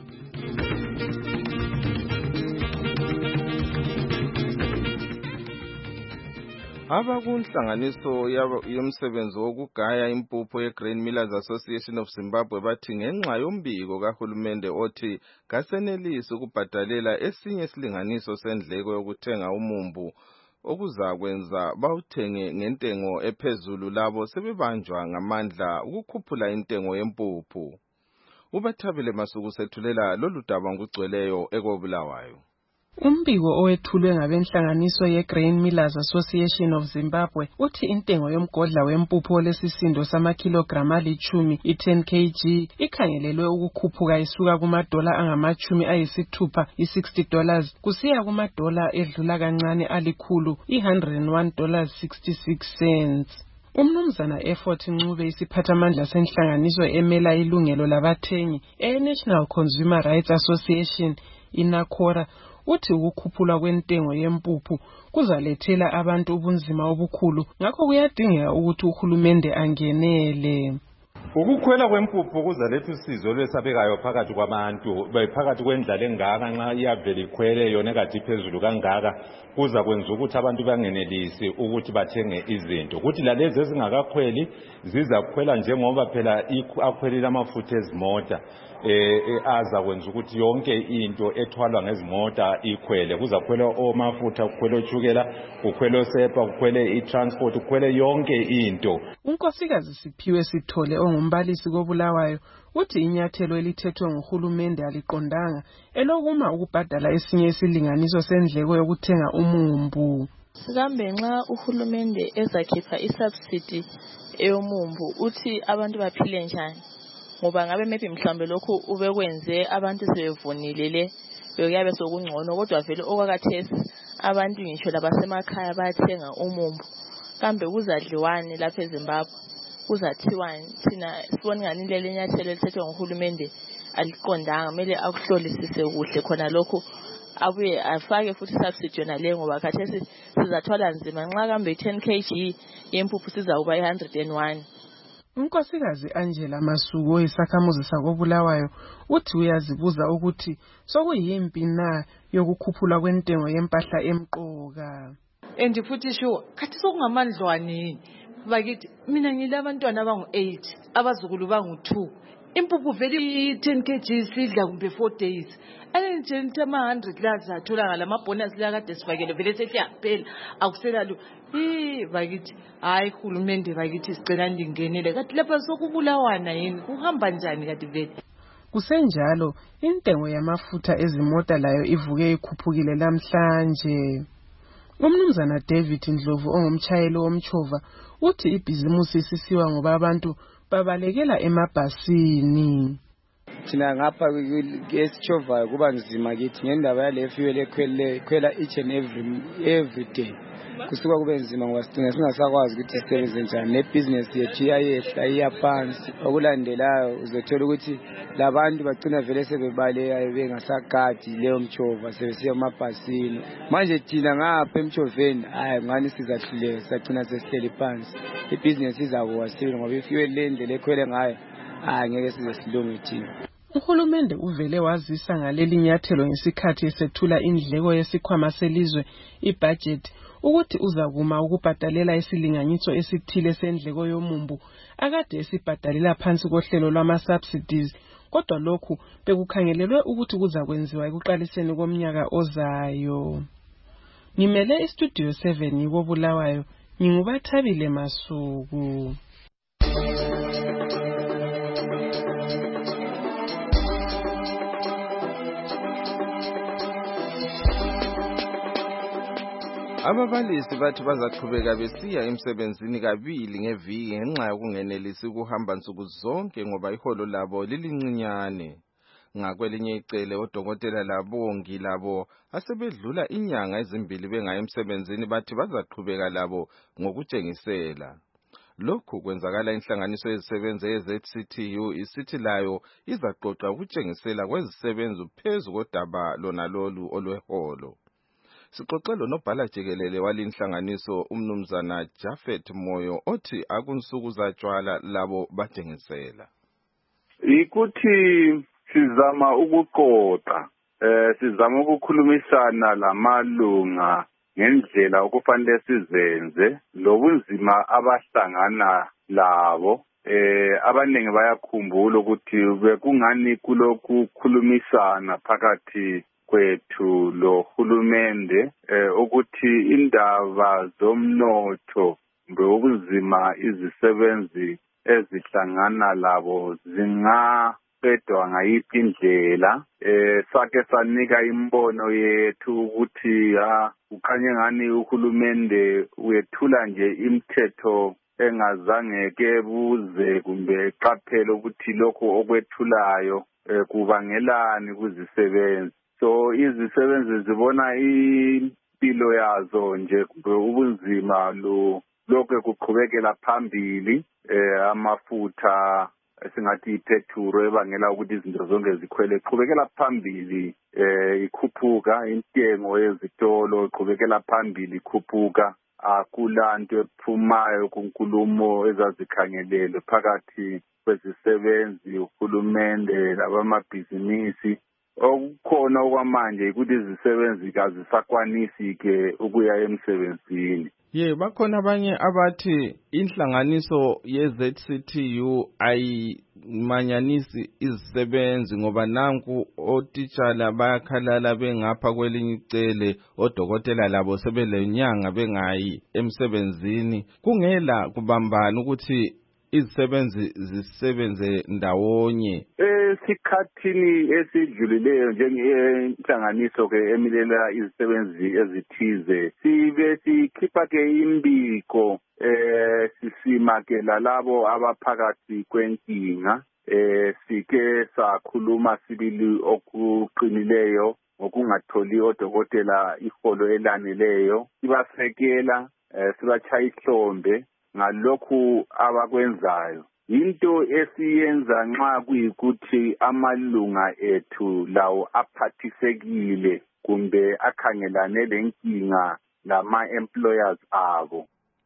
Abakunhlanganiso yomsebenzi wokugaya impuphu yeGrain Millers Association of Zimbabwe bathi ngenxa yombiko kahulumende othi kasenelisi ukubhadalela esinye isilinganiso sendleko yokuthenga umumbu okuzakwenza bawuthenge ngentengo ephezulu, labo sebebanjwa ngamandla ukukhuphula intengo yempuphu. Ubathabile Masuku sethulela lolu daba ngugcweleyo ekobulawayo. Umbiko owethulwe ngabenhlanganiso yeGrain Millers Association of Zimbabwe uthi intengo yomgodla wempuphu olesisindo samakilograma ali-10 i-10 kg ikhangelelwe ukukhuphuka isuka kumadola angama-60 $60 kusiya kumadola edlula kancane alikhulu $101.66. Umnumzana Effort Ncube isiphathamandla senhlanganiso emela ilungelo labathengi e-National Consumer Rights Association inakora uthi ukukhuphula kwentengo yempuphu kuzalethela abantu ubunzima obukhulu, ngakho kuyadingeka ukuthi uhulumende angenele. Ukukhwela kwempuphu kuzaletha usizo lwesabekayo phakathi kwabantu phakathi kwendlala engaka nxa iyavela ikhwele yona kade iphezulu kangaka kuza kwenza ukuthi abantu bangenelisi ukuthi bathenge izinto, ukuthi lalezi ezingakakhweli zizakhwela njengoba phela akhwelile amafutha ezimota aza kwenza ukuthi yonke into ethwalwa ngezimota ikhwele. Kuzakhwela omafutha, kukhwela otshukela, kukhwela osepa, kukhwele i-transport, kukhwele yonke into. Unkosikazi Siphiwe Sithole ongumbalisi koBulawayo uthi inyathelo elithethwe nguhulumende aliqondanga elokuma ukubhadala esinye isilinganiso sendleko yokuthenga umumbu. Sikambe nxa uhulumende ezakhipha isubsidy eyomumbu uthi abantu baphile njani, ngoba ngabe maybe mhlawumbe lokhu ubekwenze abantu sebevunile le bekuyabe sokungcono, kodwa vele okwakathesi abantu ngisho labasemakhaya bayathenga umumbu. Kambe kuzadliwani lapha eZimbabwe, kuzathiwani? Thina sibona ngani leli nyathelo elithethwe nguhulumende aliqondanga, kumele akuhlolisise kuhle khona lokhu abuye afake futhi subsidy yona le, ngoba khathesi sizathwala nzima nxa kambe 10 kg yempuphu sizakuba 101. Unkosikazi Angela Masuku oyisakhamuzi sakoBulawayo uthi uyazibuza ukuthi sokuyimpi na yokukhuphula kwentengo yempahla emqoka. And futhi sho khathi sokungamandlwane bakithi mina ngilabantwana abangu-8 abazukulu bangu-2, impuphu vele i-10 kg sidla kumbe 4 days. Nje nithi ama-100 la zatholakala amabhonus la kade sifakele vele sehlaphela akuselalo. Bakithi hayi hulumende bakithi sicela ndingenele, kathi lapha sokubulawana yini, kuhamba njani kathi vele? Kusenjalo intengo yamafutha ezimota layo ivuke ikhuphukile namhlanje. Umnumzana David Ndlovu ongumtshayeli womchova uthi ibhizimusi isisiwa ngoba abantu babalekela emabhasini. thina ngapha esitshovayo kuba nzima kithi ngendaba yale fuel ekhwela each and every day. Kusuka kube nzima ngoba sidinga singasakwazi ukuthi sisebenze njani nebhizinesi yethu iyayehla iyaphansi. Okulandelayo uzothola ukuthi labantu bagcina vele sebebaleka bengasagadi leyo mchova sebesiya emabhasini. Manje thina ngapha emchoveni hayi ngani sizahluleka sagcina sesihleli phansi. Ibhizinesi izakuwa sibili ngoba ifuel lendlela ekhwele ngayo ngeke size silunge thina. Uhulumende uvele wazisa ngaleli nyathelo ngesikhathi esethula indleko yesikhwama selizwe ibudget ukuthi uzakuma ukubhadalela isilinganiso esithile sendleko yomumbu akade esibhadalela phansi kohlelo lwama-subsidies, kodwa lokhu bekukhangelelwe ukuthi kuzakwenziwa ekuqaliseni komnyaka ozayo. Ngimele iStudio 7 yikoBulawayo, nginguBathabile Masuku. Ababalisi bathi bazaqhubeka besiya emsebenzini kabili ngeviki ngenxa yokungenelisi ukuhamba nsuku zonke ngoba iholo labo lilincinyane. Ngakwelinye icele odokotela labongi labo asebedlula inyanga ezimbili bengayi emsebenzini bathi bazaqhubeka labo ngokutshengisela. Lokhu kwenzakala inhlanganiso yezisebenzi ye-ZCTU isithi layo izaqoqa ukutshengisela kwezisebenzi phezu kodaba lona lolu olweholo. Sixoxelo nobhala jikelele walinhlanganiso umnumzana Japhet Moyo othi akunsuku zatshwala labo batshengisela. Ikuthi sizama ukuqoqa sizama ukukhulumisana lamalunga ngendlela okufanele sizenze lobunzima abahlangana labo. Abaningi bayakhumbula ukuthi bekungani kulokhu khulumisana phakathi kwethu lo hulumende ukuthi indaba zomnotho ngobunzima izisebenzi ezihlangana labo zingaqedwa ngayiphi indlela. Sake sanika imbono yethu ukuthi kukhanye ngani uhulumende wethula nje imithetho engazange kebuze kumbe qaphela ukuthi lokho okwethulayo kubangelani kuzisebenzi. So izisebenzi zibona impilo yazo nje ubunzima lokho kuqhubekela phambili amafutha singathi ipetrol ebangela ukuthi izinto zonke zikhwele iqhubekela phambili ikhuphuka intengo yezitolo iqhubekela phambili ikhuphuka akulanto ephumayo kunkulumo ezazikhangelelwe phakathi kwezisebenzi uhulumende labamabhizinisi. Okukhona okwamanje ukuthi izisebenzi kazisakwanisi ke ukuya emsebenzini. Bakhona abanye abathi inhlanganiso ye-ZCTU ayimanyanisi izisebenzi ngoba nanku otitshala bayakhalala bengapha kwelinye icele odokotela labo sebelenyanga bengayi emsebenzini. Kungela kubambana ukuthi izisebenzi zisebenze ndawonye. Esikhathini esidlulileyo njengenhlanganiso ke emilela izisebenzi ezithize sibe sikhipha ke imbiko sisima ke lalabo abaphakathi kwenkinga sike sakhuluma sibili okuqinileyo ngokungatholi odokotela iholo elaneleyo sibasekela sibachaya ihlombe ngalokhu abakwenzayo. Into esiyenza nxa kuyikuthi amalunga ethu lawo aphathisekile kumbe akhangelane lenkinga lama-employers abo.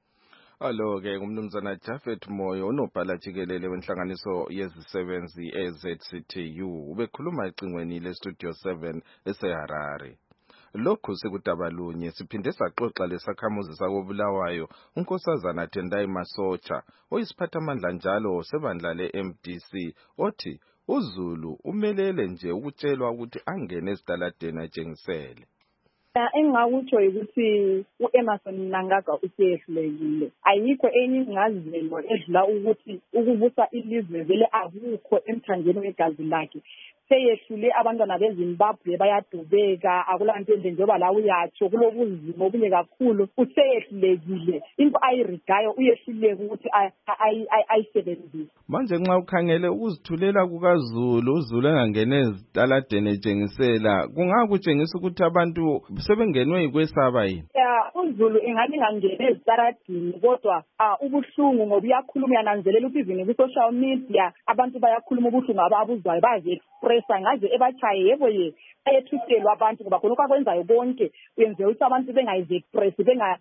Alo-ke umnumzana Japhet Moyo unobhala jikelele wenhlanganiso yezisebenzi e-ZCTU ubekhuluma ecingweni leStudio 7 eseHarare. Lokhu sekudaba lunye siphinde saxoxa lesakhamuzi sakoBulawayo unkosazana Tendai Masocha oyisiphathamandla njalo sebandla le-MDC othi uZulu umelele nje ukutshelwa ukuthi angene esitaladeni atshengisele. Engingakutsho ukuthi uEmerson Mnangagwa usehlulekile. Ayikho enye ingazelo edlula ukuthi ukubusa ilizwe vele akukho emthanjeni wegazi lakhe. Seyehlule abantwana beZimbabwe bayadubeka, akulanto enhle njengoba la uyatsho kulobuzima obunye kakhulu. Useyehlulekile, into ayirigayo uyehluleke ukuthi ayisebenzise. Manje nxa ukhangele ukuzithulela kukaZulu, uZulu engangene ezitaladeni etshengisela, kungakutshengisa ukuthi abantu sebengenwe yikwesaba yini? UZulu engathi ngangene ezitaladini kodwa ubuhlungu ngoba uyakhuluma yananzelela ukuthi izini ku-social media abantu bayakhuluma ubuhlungu ababuzwayo bazi-expressa ngaze ebachaye yebo ye ayethuselwa abantu ngoba khona kwakwenzayo bonke uyenze ukuthi abantu bengayizi-express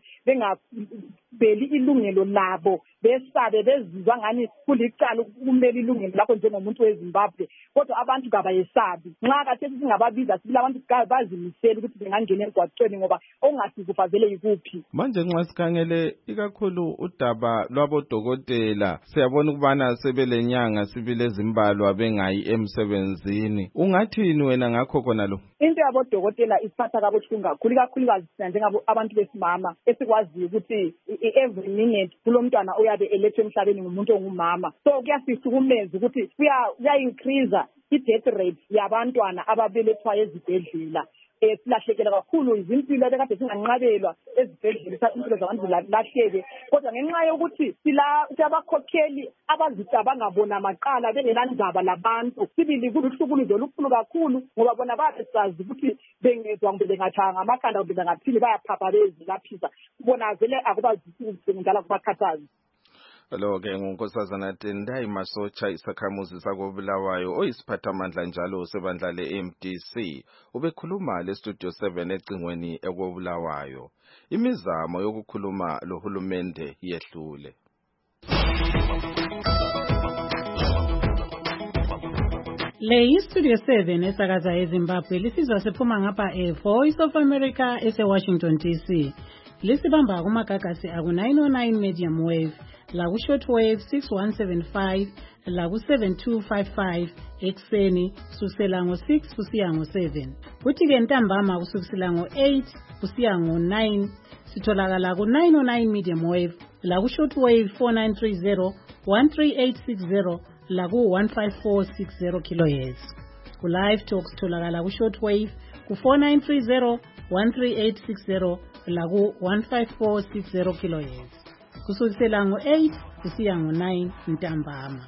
bengabeli ilungelo labo besabe bezizwa ngani kulicala ukumela ilungelo lakho njengomuntu weZimbabwe kodwa abantu kabayesabi nxa kathesi singababiza sibila abantu bazimisela ukuthi bengangena emgwaqweni ngoba ongasikufazele yikuphi. Manje nxa sikhangele ikakhulu udaba lwabodokotela siyabona ukubana sebelenyanga sibile ezimbalwa bengayi emsebenzini, ungathini wena ngakho khona lo? Into yabodokotela isiphatha kabuhlungu kakhulu ikakhulukazi njengabo abantu besimama esikwaziyo ukuthi every minute kulomntwana uyabe elethwe emhlabeni ngumuntu ongumama, so kuyasihlukumeza ukuthi kuya-increase i-death rate yabantwana ababelethwa ezibhedlela. Silahlekela kakhulu izimpilo ebekade zinganqabelwa ezibhedlela, impilo zabantu zilahleke kodwa ngenxa yokuthi silabakhokheli abazicabanga bona maqala bengelandaba labantu. Sibili kuluhlukuluzo olukhulu kakhulu ngoba bona babesazi ukuthi bengezwa kumbe bengatshaya ngamakhanda kumbe bengaphili bayaphapha bezilaphisa, bona vele akubazisi njalo kubakhathazi. Lo-ke ngunkosazana Tendai Masocha, isakhamuzi sakobulawayo oyisiphathamandla njalo sebandla le-MDC, ubekhuluma le-Studio 7 ecingweni ekobulawayo. Imizamo yokukhuluma lohulumende yehlule. Le yi-Studio 7 esakaza eZimbabwe lisizwa siphuma ngapha Voice of America ese-Washington DC. Lisibamba kumagagasi aku-909 medium wave, laku-short wave 6175, laku-7255 ekseni kusukela ngo-6 kusiya ngo-7. Kuthi-ke ntambama kusukela ngo-8 kusiya ngo-9 sitholakala ku-909 medium wave, laku-short wave 4930, 13860, laku-15460 kHz. Ku-live talk sitholakala ku-short wave ku-4930, 13860, laku-15460 kHz. Kusukela ngo-8 kusiya ngo-9 ntambama.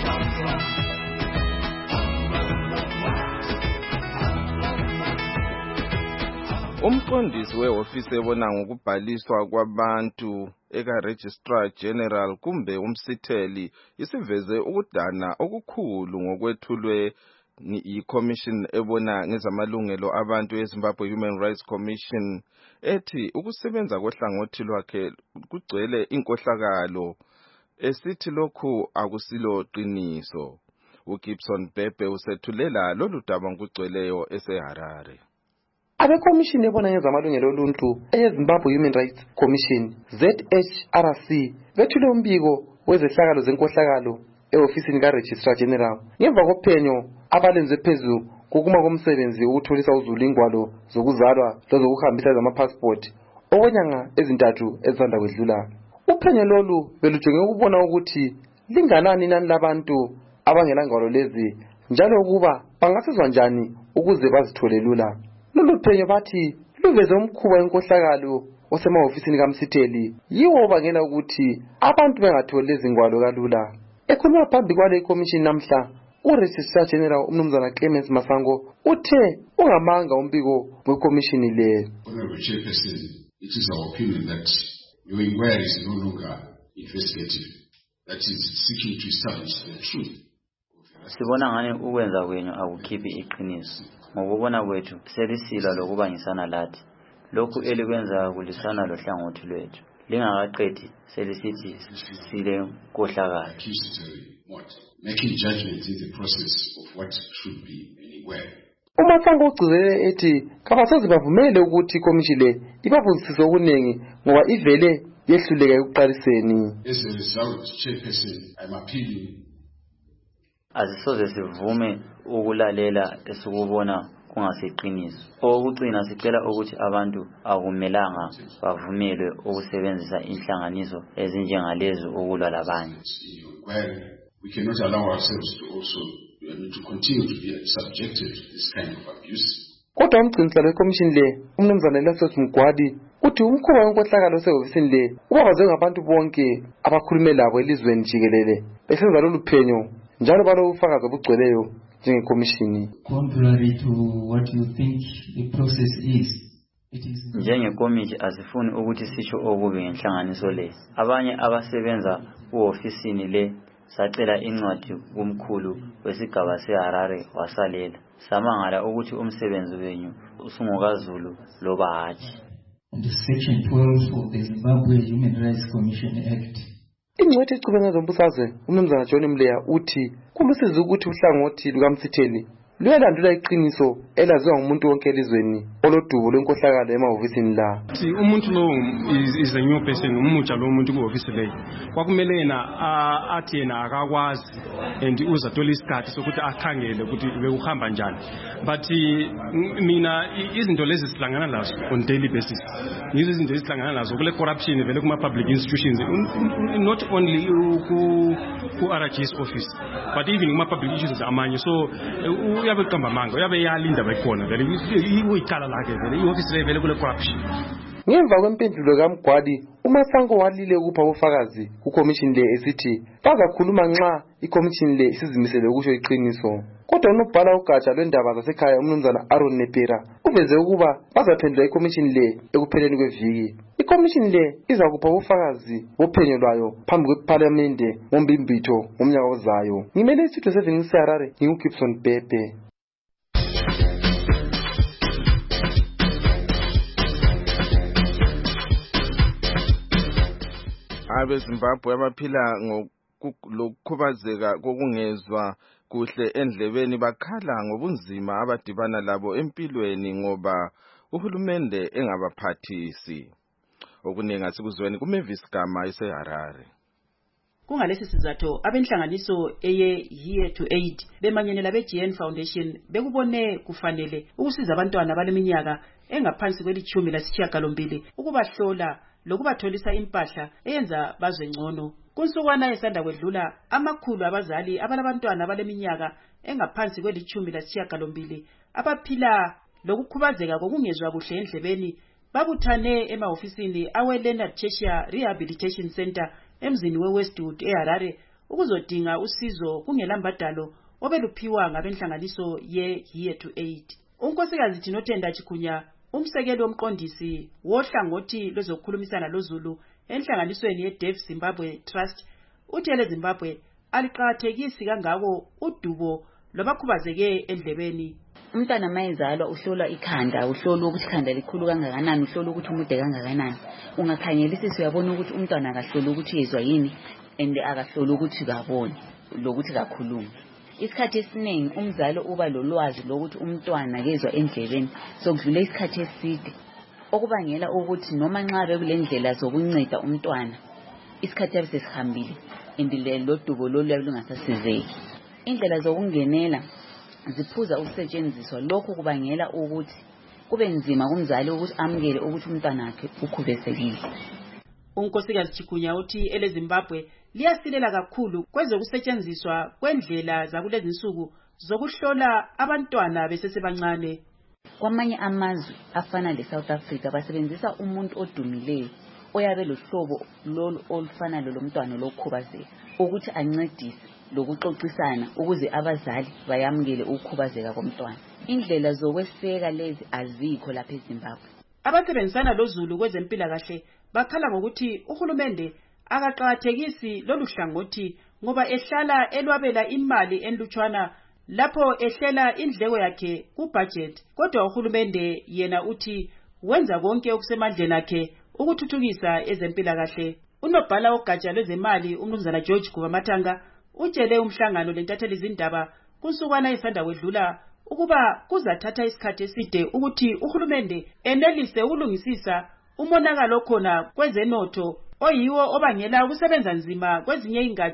Umqondisi wehofisi ebona ngokubhaliswa kwabantu eka-Registrar General kumbe umsitheli isiveze ukudana okukhulu ngokwethulwe yi-Commission ebona ngezamalungelo abantu eZimbabwe Human Rights Commission ethi ukusebenza kohlangothi lwakhe kugcwele inkohlakalo, esithi lokhu akusilo qiniso. uGibson Bhebhe usethulela lolu daba ngokugcweleyo eseHarare. Abekomishini ebona ngezamalungelo oluntu eyeZimbabwe Human Rights Commission ZHRC bethule umbiko wezehlakalo zenkohlakalo e-ofisini ka-Registrar General ngemva kophenyo abalenze phezu kokuma komsebenzi ukutholisa uZulu ingwalo zokuzalwa lezokuhambisa zamapassport okwenyanga ezintathu ezisanda kwedlula. Uphenyo lolu belujonge ukubona ukuthi linganani inani labantu abangela ngwalo lezi njalo ukuba bangasizwa njani ukuze bazithole lula. Lolu phenyo bathi luveze umkhuba wenkohlakalo osemahofisini kamsitheli yiwo obangela ukuthi abantu bengatholi lezi ngwalo kalula. Ekhuluma phambi kwale ikomishini namhla, uRegistrar General umnumzana Clemens Masango uthe ungamanga umbiko wekomishini le. Honorable Chairperson, it is our opinion that your inquiry is no longer investigative, that is seeking to establish the truth. Sibona ngani ukwenza kwenu akukhiphi iqiniso. Ngokubona kwethu selisila lokubangisana lathi. Lokhu elikwenza kulisana lohlangothi lwethu. Lingakaqedi selisithi sile nkohlakalo. Making judgments in the process of what should be anywhere. uMasango ugcizelele ethi kabasoze bavumele ukuthi ikomishini le ibabuzisise okunengi ngoba ivele yehluleka ekuqaliseni. As a result, Chairperson, I'm appealing. Asisoze sivume ukulalela esukubona kungaseqiniso. Okugcina sicela ukuthi abantu akumelanga bavumelwe ukusebenzisa inhlanganiso ezinjengalezo ukulwa labanye. We cannot allow ourselves to also to continue to be subjected to this kind of abuse. Kodwa umgcinisihlalo wekomishini le umnumzana Elasos Mgwadi uthi umkhuba wenkohlakalo osehhovisini le ubabazwe ngabantu bonke abakhulume labo elizweni jikelele besenza lolu phenyo njalo balobufakazi obugcweleyo njengekomishini. Contrary to what you think the process is, njengekomiti asifuni ukuthi sisho okubi ngenhlanganiso le. Abanye abasebenza kuofisini le sacela incwadi kumkhulu wesigaba seHarare wasalela. Samangala ukuthi umsebenzi wenu usungokaZulu loba hatshi. Under Section 12 of the Zimbabwe Human Rights Commission Act. Ingcwethi icubene zombusazwe umnumzana John Mleya uthi kulusizi ukuthi uhlangothi lukaMsitheli luyalandula iqiniso elaziwa ngumuntu wonke elizweni olodubo lwenkohlakalo emahhovisini la. Umuntu lo is a new person, umutsha lo muntu kuhhovisi leyo. Kwakumele yena athi yena akakwazi and uzathola isikhathi sokuthi akhangele ukuthi bekuhamba njani. But mina izinto lezi sihlangana lazo on daily basis. Yizo izinto esihlangana lazo kule corruption vele kuma public institutions, not only ku RG's office but even kuma public institutions amanye. So uyabe qamba manga uyabe yalinda bayikhona vele uyicala lakhe vele ioffice le vele kule corruption. Ngemva kwempendulo kaMgwadi uMasango walile ukupha ubufakazi kukomishini le esithi bazakhuluma nxa ikomishini le isizimisele ukusho iqiniso. Kodwa unobhala ugatsha lwendaba zasekhaya umnumzana Aaron Nepera uveze ukuba bazaphendula ikomishini le ekupheleni kweviki. Ikomishini le izakupha ubufakazi bophenyo lwayo phambi kweParliamente ngombimbitho ngomnyaka ozayo. Ngimele iStudio 7 eHarare nginguGibson Pepe. AbeZimbabwe abaphila ngokukhubazeka kokungezwa kuhle endlebeni bakhala ngobunzima abadibana labo empilweni ngoba uhulumende engabaphathisi. Okuningi asikuzweni kuMavis Gama eseHarare. Kungalesi sizathu abenhlanganiso eye Year to Aid bemanyenela beGN Foundation bekubone kufanele ukusiza abantwana baleminyaka engaphansi kweli-18 ukubahlola lokubatholisa impahla eyenza bazwe ngcono. Kunsukwana esanda kwedlula amakhulu abazali abalabantwana baleminyaka engaphansi kweli-18 abaphila lokukhubazeka kokungezwa kuhle endlebeni babuthane emahofisini awe-Leonard Tertiary Rehabilitation Center emzini weWestwood eHarare ukuzodinga usizo kungelambadalo obeluphiwa ngabenhlanganiso ye-Year to Aid. Unkosikazi Tinotenda Chikunya umsekeli womqondisi wohlangothi lwezokukhulumisana loZulu enhlanganisweni ye-Deaf Zimbabwe Trust uthi eleZimbabwe aliqakathekisi kangako udubo lwabakhubazeke endlebeni. Umntwana mayezalwa uhlolwa ikhanda, uhlolwa ukuthi ikhanda likhulu kangakanani, uhlolwa ukuthi umude kangakanani. Ungakhangelisisa uyabona ukuthi umntwana akahlolwa ukuthi yezwa yini and akahlolwa ukuthi kaboni lokuthi kakhuluma. Isikhathi esiningi umzali uba lolwazi lokuthi umntwana kezwa endlebeni sokudlula isikhathi eside okubangela ukuthi noma nxa bekulendlela zokunceda umntwana isikhathi yabe sesihambile indile lodubo lolu lungasasizeki. Indlela zokungenela ziphuza ukusetshenziswa, lokho kubangela ukuthi kube nzima kumzali ukuthi amukele ukuthi umntwana wakhe ukhubazekile. Unkosikazi Chikunya uthi eleZimbabwe liyasilela kakhulu kwezokusetshenziswa kwendlela zakulezi insuku zokuhlola abantwana besesebancane. Kwamanye amazwe afana leSouth Africa basebenzisa umuntu odumileyo oyabe lohlobo lolu olufana lomntwana lokhubazeka ukuthi ancedise lokuxoxisana ukuze abazali bayamukele ukukhubazeka komntwana. Indlela zokweseka lezi azikho lapha eZimbabwe. Abasebenzisana loZulu kwezempilakahle bakhala ngokuthi uhulumende akaqakathekisi lolu hlangothi ngoba ehlala elwabela imali enlutshwana lapho ehlela indleko yakhe kubudget. Kodwa uhulumende yena uthi wenza konke okusemandleni akhe ukuthuthukisa ezempilakahle. Unobhala ogatsha lwezemali umnumzana George Gubamathanga utshele umhlangano lentatheli izindaba kunsukwana esanda kwedlula ukuba kuzathatha isikhathi eside ukuthi uhulumende enelise ukulungisisa umonakalo khona kwezenotho oyiwo obangela ukusebenza nzima kwezinye ingatsha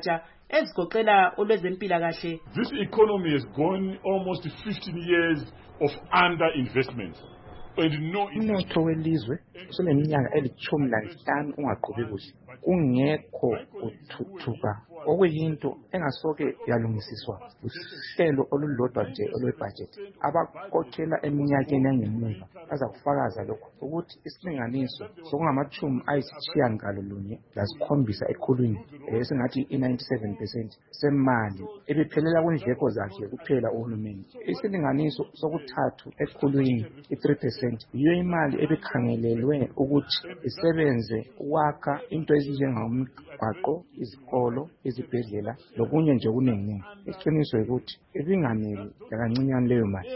ezigoqela olwezempilakahle. This economy has gone almost 15 years of underinvestment. Umnotho welizwe usuneminyaka eli-15 ungaqhubi kuhle, kungekho uthuthuka, okuyinto engasoke yalungisiswa uhlelo olulodwa nje olwebhajethi. Abakhokhela eminyakeni yangemuva baza kufakaza lokho ukuthi isilinganiso sokungama-97 ekhulwini, esingathi i-97% semali ebiphelela kwindleko zakhe kuphela uhulumeni. Isilinganiso sokuthathu ekhulwini, i-3%, yiyo imali ebikhangelelwe ukuthi isebenze ukwakha into ezinjengamgwaqo, izikolo, izibhedlela lokunye nje okuningi. Iqiniso ukuthi ibinganele yakancinyane leyo mali.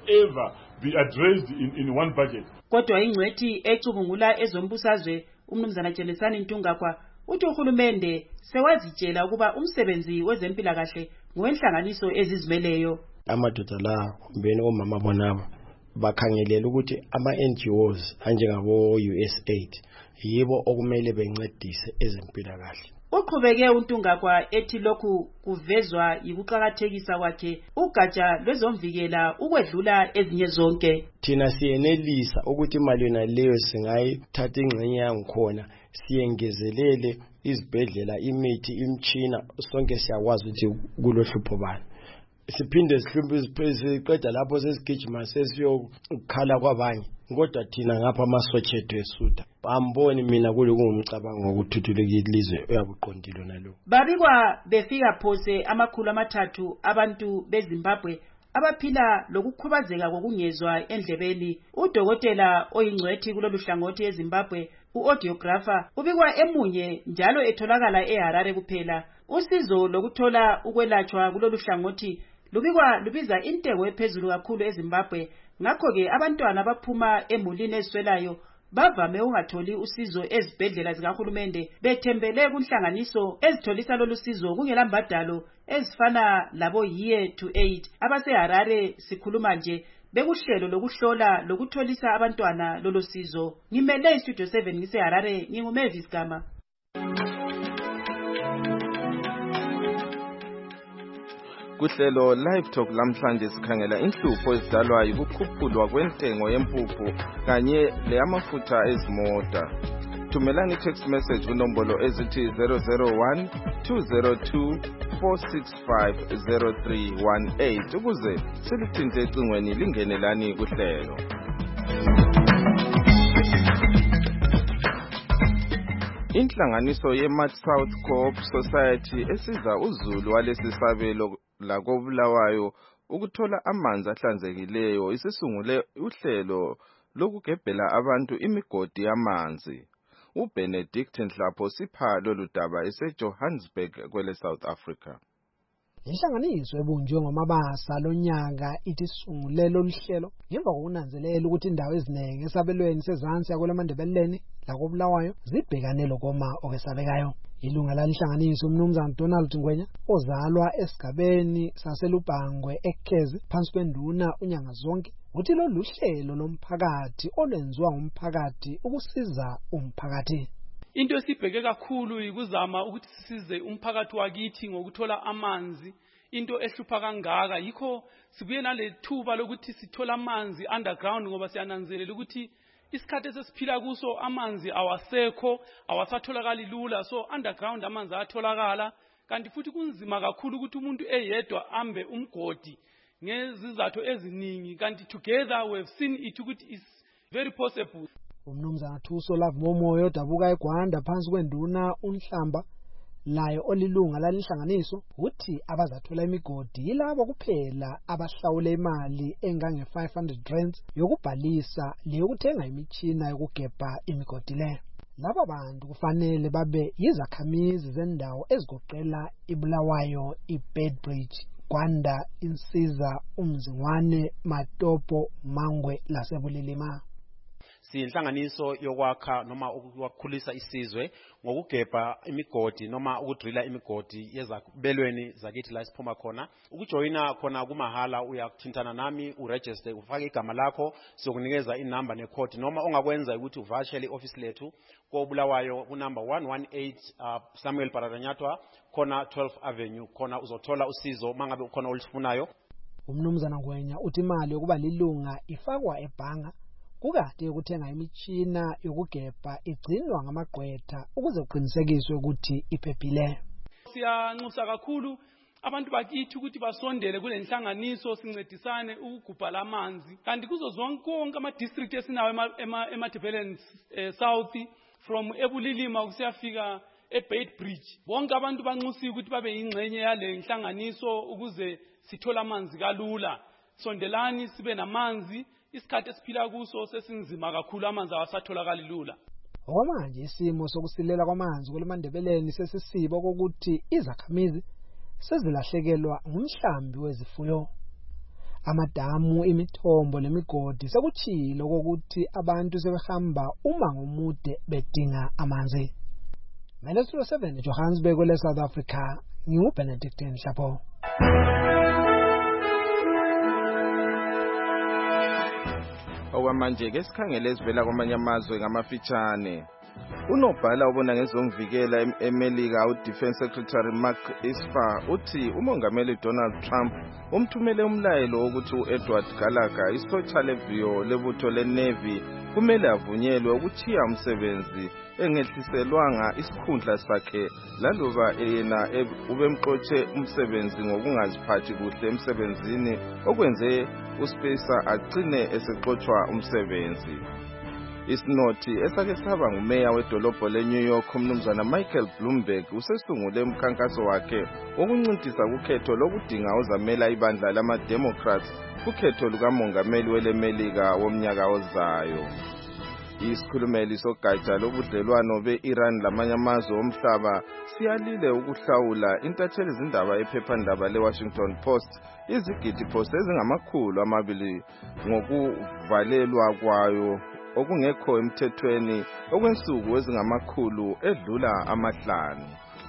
Be addressed in one budget. Kodwa ingcwethi ecubungula ezombusazwe umnumzana Jelesani Ntungakwa uthi uhulumende sewazitshela ukuba umsebenzi wezempilakahle ngowenhlanganiso ezizimeleyo. Amadoda la kumbeni omama bonaba bakhangelela ukuthi ama-NGOs anjengabo USAID yibo okumele bencedise ezempilakahle. Uqhubeke uNtungakwa ethi lokhu kuvezwa yikuqhakathekisa kwakhe ugatsha lwezomvikela ukwedlula ezinye zonke. Thina siyenelisa ukuthi imali yona leyo singayithatha ingxenye yangikhona siyengezelele izibhedlela, imithi, imtshina, sonke siyakwazi ukuthi kulohlupho bani. Siphinde siqeda lapho sesigijima sesiyokukhala kwabanye, kodwa thina ngapha amasotsha ethu esutha. Amboni mina kungumcabango wokuthuthukisa ilizwe uyabuqondile nalo. Babikwa befika phose 300 abantu beZimbabwe abaphila lokukhubazeka kokungezwa endlebeni. Udokotela oyingcwethi kulolu hlangothi eZimbabwe, uaudiographer, ubikwa emunye njalo etholakala eHarare kuphela. Usizo lokuthola ukwelatshwa kulolu hlangothi lubikwa lubiza intengo ephezulu kakhulu eZimbabwe. Ngakho-ke abantwana abaphuma emulini eziswelayo bavame ungatholi usizo ezibhedlela zikahulumende bethembele kunhlanganiso ezitholisa lolu sizo kungelambadalo ezifana labo Year to Aid abaseHarare. Sikhuluma nje bekuhlelo lokuhlola lokutholisa abantwana lolu sizo. Ngimele iStudio 7 ngiseHarare, nginguMavis Gama. Kuhlelo Live Talk lamhlanje sikhangela inhlupho ezidalwa yikukhuphulwa kwentengo yempuphu kanye leyamafutha ezimota. Thumelani text message kunombolo ezithi 001 202 465 0318 ukuze silithinte ecingweni lingenelani kuhlelo. Inhlanganiso ye-Mad South Co-op Society esiza uzulu walesi sabelo lakobulawayo ukuthola amanzi ahlanzekileyo isisungule uhlelo lokugebhela abantu imigodi yamanzi. uBenedict Nhlapho sipha lolu daba eseJohannesburg kwele South Africa. Inhlanganiso ebunjwe ngomabasa lonyaka ithi sungulelo lihlelo ngemva kokunanzelela ukuthi indawo eziningi esabelweni sezansi yakolemandebeleni lakobulawayo zibhekane lokoma okwesabekayo. Ilunga lalinhlanganiso umnumzana Donald Ngwenya ozalwa esigabeni saselubhangwe eKhezi phansi kwenduna unyanga zonke uthi lolu hlelo lomphakathi olwenziwa ngumphakathi ukusiza umphakathi. Into esibheke kakhulu ikuzama ukuthi sisize umphakathi wakithi ngokuthola amanzi. Into ehlupha kangaka yikho sibuye nalethuba lokuthi sithola amanzi underground ngoba siyananzelela ukuthi isikhathi esesiphila kuso amanzi awasekho, awasatholakali lula, so underground amanzi atholakala. Kanti futhi kunzima kakhulu ukuthi umuntu eyedwa ambe umgodi ngezizathu eziningi, kanti together we have seen it ukuthi is very possible. Umnumzana Thuso Love Momoyo dabuka eGwanda phansi kwenduna uNhlamba layo olilunga lalinhlanganiso uthi abazathola imigodi yilabo kuphela abahlawule imali engange 500 rands yokubhalisa leyokuthenga imitshina yokugebha imigodi le. Laba bantu kufanele babe yizakhamizi zendawo ezigoqela iBulawayo, iBedbridge, Gwanda, Insiza, uMzingwane, Matopo, Mangwe lasebulilima. siyinhlanganiso yokwakha noma ukukhulisa isizwe ngokugebha imigodi noma ukudrilla imigodi yezabelweni zakithi la siphuma khona. Ukujoyina khona kumahala, uyakuthintana nami uregister ufake igama lakho, sizokunikeza inamba necode, noma ongakwenza ukuthi uvashele ioffice lethu koBulawayo kunumber 118 Samuel Paradanyatwa khona 12 Avenue, khona uzothola usizo mangabe ukhona olufunayo. Umnumzana Ngwenya uthi imali yokuba lilunga ifakwa ebhanga, kukade ukuthenga imitshina yokugebha igcinwa ngamagqwetha ukuze kuqinisekiswe ukuthi iphephile. Siyanxusa kakhulu abantu bakithi ukuthi basondele kule nhlanganiso sincedisane ukugubha lamanzi, kanti kuzo zonke ama district esinawo eMatabeleland South from Ebulilima kusiyafika eBait Bridge, bonke abantu banxusiwe ukuthi babe yingxenye yale nhlanganiso ukuze sithola amanzi kalula. Sondelani sibe namanzi, isikhathi esiphila kuso sesinzima kakhulu, amanzi awasatholakali lula. Okwamanje isimo sokusilela kwamanzi kuleMandebeleni sesisiba kokuthi izakhamizi sezilahlekelwa ngumhlambi wezifuyo. Amadamu, imithombo lemigodi sekuchilo kokuthi abantu sebehamba umango omude bedinga amanzi. Melesilo 7 Johannesburg le South Africa, ngiuBenedict Nhlapo. Okwamanje ke sikhangele ezivela kwamanye amazwe ngamafitshane. Unobhala obona ngezomvikela eMelika uDefense Secretary Mark Esper uthi umongameli Donald Trump umthumele umlayelo wokuthi uEdward Gallagher, isotsha leviyo lebutho leNavy, kumele avunyelwe ukuthiya umsebenzi engehliselwanga isikhundla sakhe laloba yena ubemxotshe umsebenzi ngokungaziphathi kuhle emsebenzini okwenze uSpacer agcine esexotsha umsebenzi. Isinothi esake saba ngumeya wedolobho leNew York umnumzana Michael Bloomberg usesungule umkhankaso wakhe wokuncintisa kukhetho lokudinga uzamela ibandla lama-Democrats kukhetho lukamongameli weleMelika womnyaka ozayo. Isikhulumeli sogatsha lobudlelwano be-Iran lamanye amazwe omhlaba siyalile ukuhlawula intatheli izindaba ephephandaba leWashington Post izigidi post ezingama200 ngokuvalelwa kwayo okungekho emthethweni okwensuku ezingamakhulu edlula amahlanu.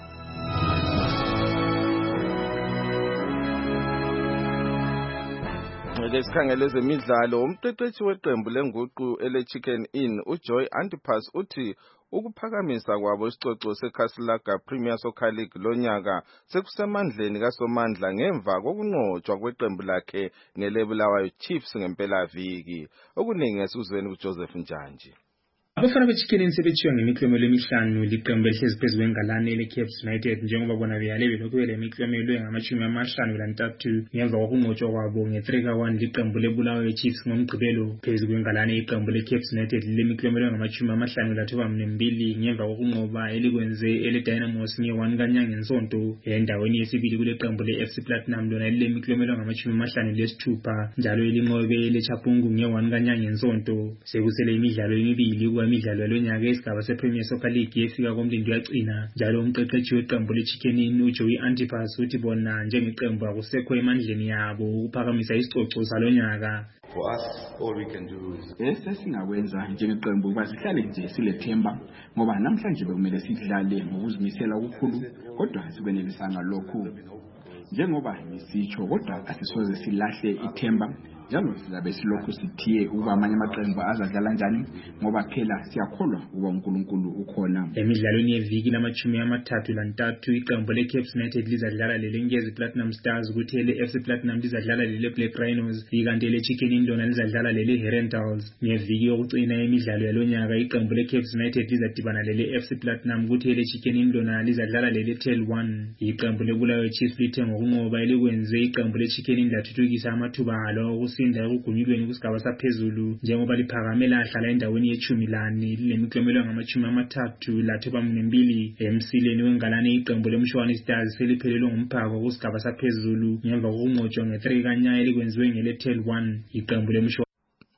Ngesikhangele zemidlalo, umqeqeshi weqembu lenguqu ele-Chicken Inn uJoy Antipas uthi ukuphakamisa kwabo isicoco seCasablanca Premier Soccer League lonyaka sekusemandleni kaSomandla ngemva kokunqotshwa kweqembu lakhe ngeLebulawayo Chiefs ngempelaviki. Okuningi esizweni kuJoseph Njanji. Abafana beChicken sebethiwa ngemiklomelo emihlanu liqembu elihlezi phezu kwengalane leCaps United njengoba bona beyale belokhu belemiklomelo engama53 ngemva kokunqotshwa kwabo nge3-1 liqembu leBulawayo Chiefs ngomgqibelo. Phezu kwengalane iqembu leCaps United lemiklomelo engama53 ngemva kokunqoba elikwenze eleDynamos nge1 kanyanga nsonto. Endaweni yesibili kule qembu leFC Platinum lona lemiklomelo engama56 njalo elinqobe leChapungu nge1 kanyanga nsonto. Sekusele imidlalo emibili imidlalo yalonyaka esigaba sePremier Soccer League yefika komlindo yagcina, njalo umqeqeshi weqembu leChicken Inn uJoey Antipas uthi bona njengeqembu akusekho emandleni yabo ukuphakamisa isicoco salonyaka. For us, all we can do is esingakwenza njengeqembu ukuba sihlale nje silethemba, ngoba namhlanje bekumele sidlale ngokuzimisela okukhulu, kodwa sikwenelisana lokhu. Njengoba ngisitsho, kodwa asisoze silahle ithemba, njalo sizabe silokhu sithiye ukuba amanye amaqembu azadlala njani, ngoba phela siyakholwa ukuba uNkulunkulu ukhona. Emidlalweni yeviki lama-33 iqembu leCaps United lizadlala leLenkezi Platinum Stars, kuthi leFC Platinum lizadlala leBlack Rhinos, ikanti leChicken Inn lona lizadlala leHerentals. Ngeviki yokucina emidlalo yalonyaka iqembu leCaps United lizadibana leFC Platinum, kuthi leChicken Inn lona lizadlala leTel1. Iqembu leBulawayo Chiefs lithe ngokunqoba elikwenze iqembu leChicken Inn lathuthukisa amathuba alo sinda ukugunyulweni kusigaba saphezulu njengoba liphakamela ahlala endaweni ye-10 lilemiklomelo engama-30 lathoba 2 emsileni wengalane iqembu leMshwana Stars seliphelelwe ngumphako kusigaba saphezulu ngemva kokunqotshwa nge3 kanyaya elikwenziwe ngeleTel1 iqembu leMshwana.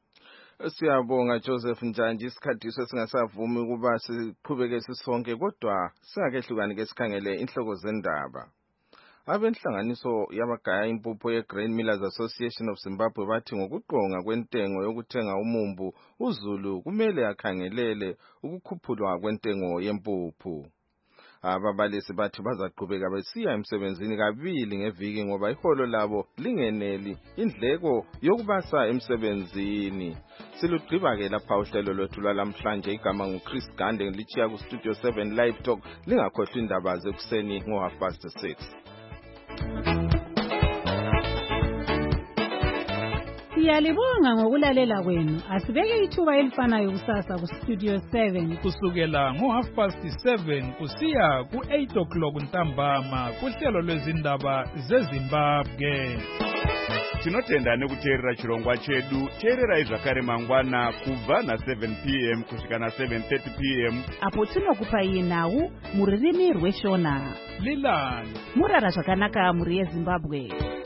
Siyabonga Joseph Njanji, isikhathi sesingasavumi ukuba siqhubeke sisonke, kodwa singakehlukani ke sikhangele inhloko zendaba. abenhlanganiso yabagaya impupho ye-Grain Millers Association of Zimbabwe bathi ngokuqonga kwentengo yokuthenga umumbu uZulu kumele akhangelele ukukhuphulwa kwentengo yempuphu. Ababalisi bathi bazaqhubeka besiya emsebenzini kabili ngeviki ngoba iholo labo lingeneli indleko yokubasa emsebenzini. Silugqiba ke lapha uhlelo lwethu lwalamhlanje. Igama nguChris Gande lichiya ku Studio 7 Live Talk. Lingakhohlwa indaba zekuseni ngo6:30. Siyalibonga ngokulalela kwenu. Asibeke ithuba elifanayo kusasa ku Studio 7 kusukela ngo7:30 kusiya ku8 ntambama kuhlelo lwezindaba zeZimbabwe. Tinotenda nekuteerera chirongwa chedu. Teerera zvakare mangwana kubva na7 p.m. kusvika na7:30 p.m. apo tinokupa nhau muririmi rweshona. Lilani murara zvakanaka muri yeZimbabwe.